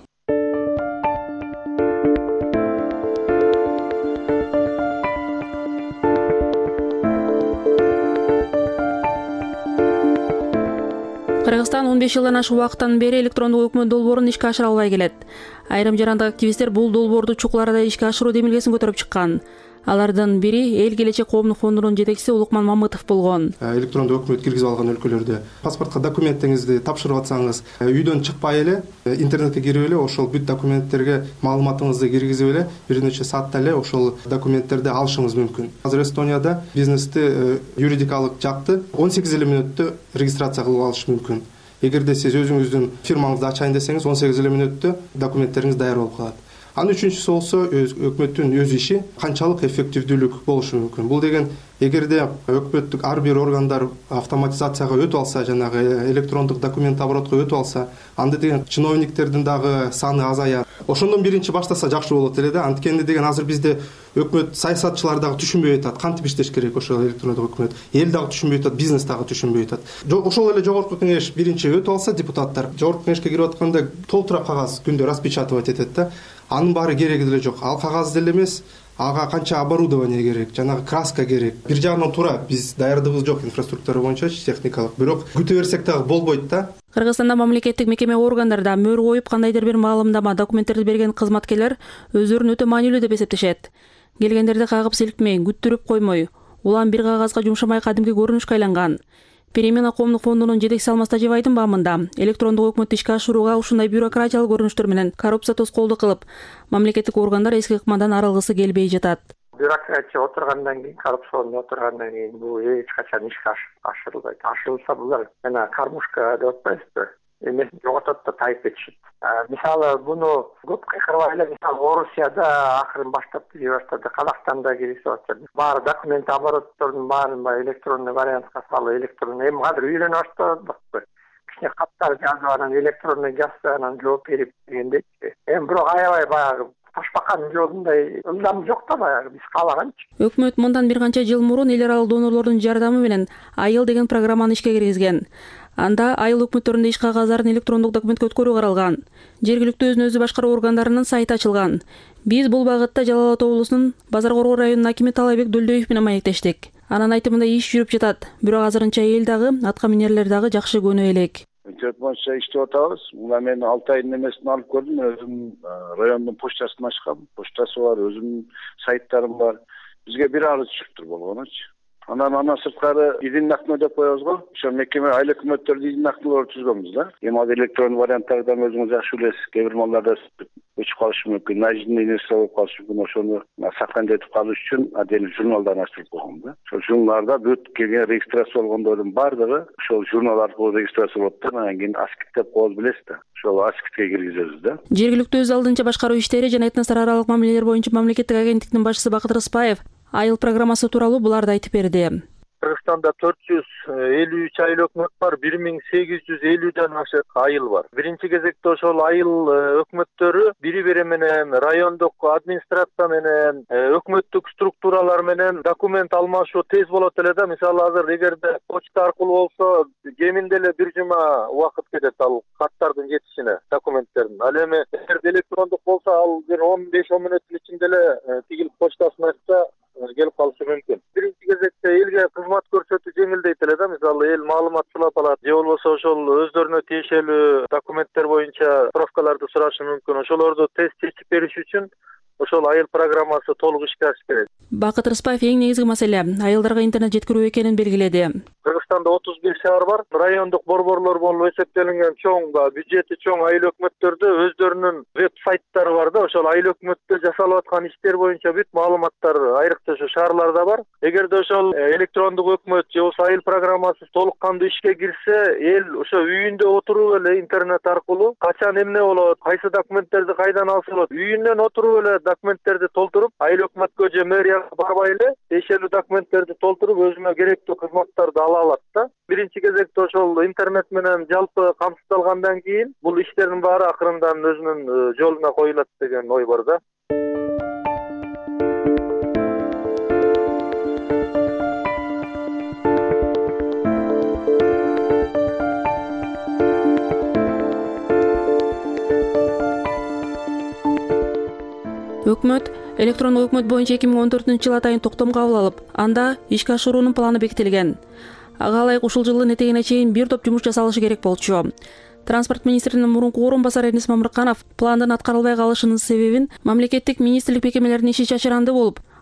Кыргызстан 15 жылдан ашык убакыттан бери электрондук өкмөт долбоорун ишке ашыра албай келет. Айрым жарандык активисттер бул долбоорду чукул арада ишке ашыруу демилгесин көтөрүп чыккан. Алардын бири Эл келечек коомдук фондунун жетекчиси Улукман Мамытов болгон. Электрондук өкмөт киргизип алган өлкөлөрдө паспортко документиңизди тапшырып атсаңыз, үйдөн чыкпай эле интернетке кирип эле ошол бүт документтерге маалыматыңызды киргизип эле бир нече саатта эле ошол документтерди алышыңыз мүмкүн. Азыр Эстонияда бизнести юридикалык жакты 18 мүнөттө регистрация кылып алыш мүмкүн. Эгерде сиз өзүңүздүн фирмаңызды ачайын десеңиз 18 мүнөттө документтериңиз даяр болуп калат. Анын үчүнчүсү болсо өкмөттүн өз иши канчалык эффективдүүлүк болушу мүмкүн. Бул деген эгерде өкмөттүк ар бир органдар автоматизацияга өтүп алса, жанагы электрондук документ оборотко өтүп алса, анда деген чиновниктердин дагы саны азаяр. Ошондон биринчи баштаса жакшы болот эле да. Анткени деген азыр бизде өкмөт саясатчылар дагы түшүнбөй атат, кантип иштеш керек ошол электрондук өкмөт. Эл дагы түшүнбөй атат, бизнес дагы түшүнбөй атат. Ошол эле жогорку кеңеш биринчи өтүп алса, депутаттар жогорку кеңешке кирип атканда толтура кагаз күндө распечатывать этет да. Анын баары кереги деле жок. Ал кагаз деле эмес, ага канча оборудование керек, жанагы краска керек. Бир жагынан туура биз даярдыгыбыз жок инфраструктура боюнча техникалык, бирок күтө берсек дагы болбойт да. Кыргызстанда мамлекеттик мекеме органдарда мөр коюп кандайдыр бир маалымдама, документтерди берген кызматкерлер өздөрүн өтө маанилүү деп эсептешет. Келгендерди кагып силктемей, күттүрүп коймой, улам бир кагазга жумшамай кадимки көрүнүшкө айланган. Перемена коомдук фондунун жетекчиси Алмаз Тажибайдын баамында электрондук өкмөттү ишке ашырууга ушундай бюрократиялык көрүнүштөр менен коррупция тоскоолдук кылып, мамлекеттик органдар эски ыкмадан арылгысы келбей жатат. Бюрократия отургандан кийин, коррупциондо отургандан кийин бул эч качан ишке ашырылбайт. Ашырылса булар жана кармушка деп атпайсызбы? Эмесин жоготот да тайып кетишет. Мисалы буну көп кыйкырбай эле, мисалы Орусияда акырын баштап кире баштады, Казакстанда киргизип атышат. Баары документ обороттордун баарын электрондук вариантка салып, электрондук эми азыр үйрөнүп баштадыкпы. Кичине каттар жазып анан электрондук жазса анан жооп берип дегендей. Эми бирок аябай баягы ташбаканын жолундай ылдам жок да баягы биз каалаганчы. Өкмөт мындан бир канча жыл мурун эл аралык донорлордун жардамы менен Айыл деген программаны ишке киргизген. Анда айыл өкмөттөрүндө иш кагаздарын электрондук документке өткөрүү каралган. Жергиликтүү өзүн өзү башкаруу органдарынын сайты ачылган. Биз бул багытта Жалал Абад облусунун Базар Коргоо районунун акими Талайбек Дөлдөев менен маектештик. Анын айтымында иш жүрүп жатат. Бирок азырынча эл дагы, атка минерлер дагы жакшы көнө элек. Өкмөт боюнча иштеп атабыз. Мына мен 6 айдын эмесин алып көрдүм. Өзүм райондун почтасын ачкам. Почтасы бар, өзүмдүн сайттарым бар. Бизге бир арыз түшүптүр болгонучу. Анан сырткары идин нактылоо деп коебуз го. Ошо мекеме айыл өкмөттөрдү идин нактылоо түзгөнбүз да. Эми азыр электрондук варианттардан өзүңүз жакшы билесиз. Кээ бир малдарда өчүп калышы мүмкүн, нажидный нерсе болуп калышы мүмкүн. Ошону сактандырып калыш үчүн отдельный журналдан ачтырып койгон да. Ошол журналдарда бүт келген регистрация болгондордун баардыгы ошол журнал аркылуу регистрация болот да. Анан кийин аскит деп коебуз, билесиз да. Ошол аскитке киргизебиз да. Жергиликтүү өз алдынча башкаруу иштери жана этностор аралык мамилелер боюнча мамлекеттик агенттиктин башчысы Бакыт Рыспаев айыл программасы тууралуу буларды айтып берди. Кыргызстанда 453 айыл өкмөт бар, 1850ден ашык айыл бар. Биринчи кезекте ошол айыл өкмөттөрү бири бири менен райондук администрация менен өкмөттүк структуралар менен документ алмашуу тез болот эле да. Мисалы азыр эгерде почта аркылуу болсо кеминде эле бир жума убакыт кетет ал каттардын жетишине, документтердин. Ал эми эгерде электрондук болсо ал бир 15-10 мүнөттүн ичинде эле тигил почтасын ачса келип калышы мүмкүн. Биринчи кезекте элге кызмат көрсөтүү жеңилдейт эле да. Мисалы эл маалымат сулап алат же болбосо ошол өздөрүнө тиешелүү документтер боюнча справкаларды сурашы мүмкүн. Ошолорду тез чечип бериш үчүн ошол айыл программасы толук ишке ашыш керек. Бакыт Рыспаев эң негизги маселе айылдарга интернет жеткирүү экенин белгиледи. Кыргызстанда 35 шаар бар. Райондук борборлор болуп эсептелинген чоң бюджети чоң айыл өкмөттөрдө өздөрүнүн веб-сайттары бар да. Ошол айыл өкмөттө жасалып аткан иштер боюнча бүт маалыматтар айрыкча ошо шаарларда бар. Эгерде ошол электрондук өкмөт же болбосо айыл программасы толук кандуу ишке кирсе, эл ошо үйүндө отуруп эле интернет аркылуу качан эмне болот, кайсы документтерди кайдан алса болот, үйүнөн отуруп эле документтерди толтуруп, айыл өкмөткө же мэрияга барбай эле тиешелүү документтерди толтуруп өзүнө керектүү кызматтарды ала алат да. Биринчи кезекте ошол интернет менен жалпы камсыздалгандан кийин бул иштердин баары акырындан өзүнүн жолуна коюлат деген ой бар да. Өкмөт электрондук өкмөт боюнча 2014-жыл атайын токтом кабыл алып, анда ишке ашыруунун планы бекитилген. Ага ылайык ушул жылдын этегине чейин бир топ жумуш жасалышы керек болчу. Транспорт министринин мурунку орун басары Энис Мамырканов пландын аткарылбай калышынын себебин мамлекеттик министрлик мекемелеринин иши чачыранды болуп,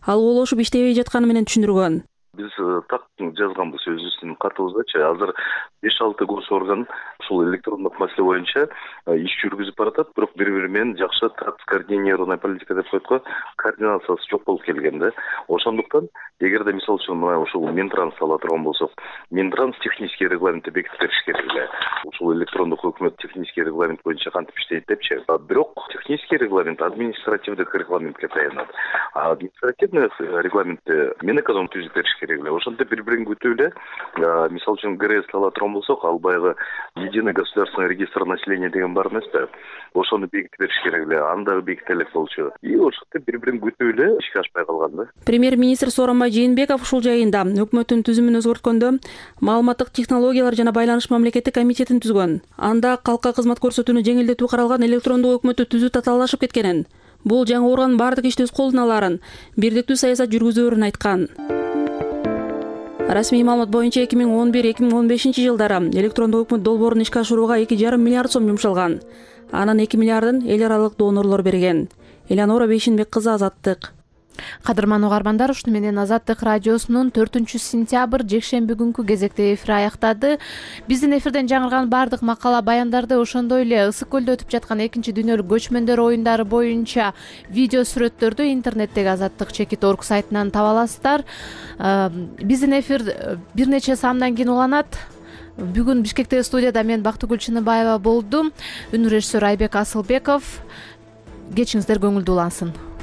ал колошуп иштебей жатканы менен түшүндүргөн. Биз так жазганбыз өзүбүздүн катыбыздачы. Азыр 5-6 госорган ушул электрондук маселе боюнча иш жүргүзүп баратат, бирок бири-бири менен жакшы скоординированный политика деп коет го, координациясы жок болуп келген да. Ошондуктан эгерде мисалы үчүн мына ушул Минтранс ала турган болсок, Минтранс технический регламентти бекитип бериш керек эле. Ушул электрондук өкмөт технический регламент боюнча кантип иштейт депчи. Бирок технический регламент административдик регламентке таянат. Административный регламентти Минэконом түзүп бериш керек эле. Ошондо бири-бирин күтүп эле, мисалы үчүн ГРС ала турган болсок, ал баягы единый государственный регистр населения деген бар эмес да. Ошону бекитип бериш керек эле. Андагы беките элек болчу. И ошондо бири-бирин күтүп эле ишке ашпай калган да. Премьер-министр Сооронбай Жээнбеков ушул жайында өкмөттүн түзүмүн өзгөрткөндө маалыматтык технологиялар жана байланыш мамлекеттик комитетин түзгөн. Анда калкка кызмат көрсөтүүнү жеңилдетүү каралган электрондук өкмөттү түзүү татаалашып кеткенин, бул жаңы орган бардык ишти өз колуна аларын, бирдиктүү саясат жүргүзөөрүн айткан. Расмий маалымат боюнча 2011-2015 жылдары электрондук өкмөт долбоорун ишке ашырууга 2,5 миллиард сом жумшалган. Анан 2 миллиардын эл аралык донорлор берген. Элеонора Бейшенбек кызы, Азаттык. Кадырман угармандар, ушуну менен Азаттык радиосунун 4-сентябрь жекшемби күнкү кезектеги эфири аяктады. Биздин эфирден жаңырган бардык макала баяндарды, ошондой эле Ысык көлдө өтүп жаткан 2-дүйнөлүк көчмөндөр оюндары боюнча видео сүрөттөрдү интернеттеги azattik.org сайтынан таба аласыздар. Биздин эфир бир нече саамдан кийин уланат. Бүгүн Бишкектеги студияда мен Бактыгүл Чыныбаева болдум. Үнү режиссер Айбек Асылбеков. Кечиңиздер көңүлдүү улансын.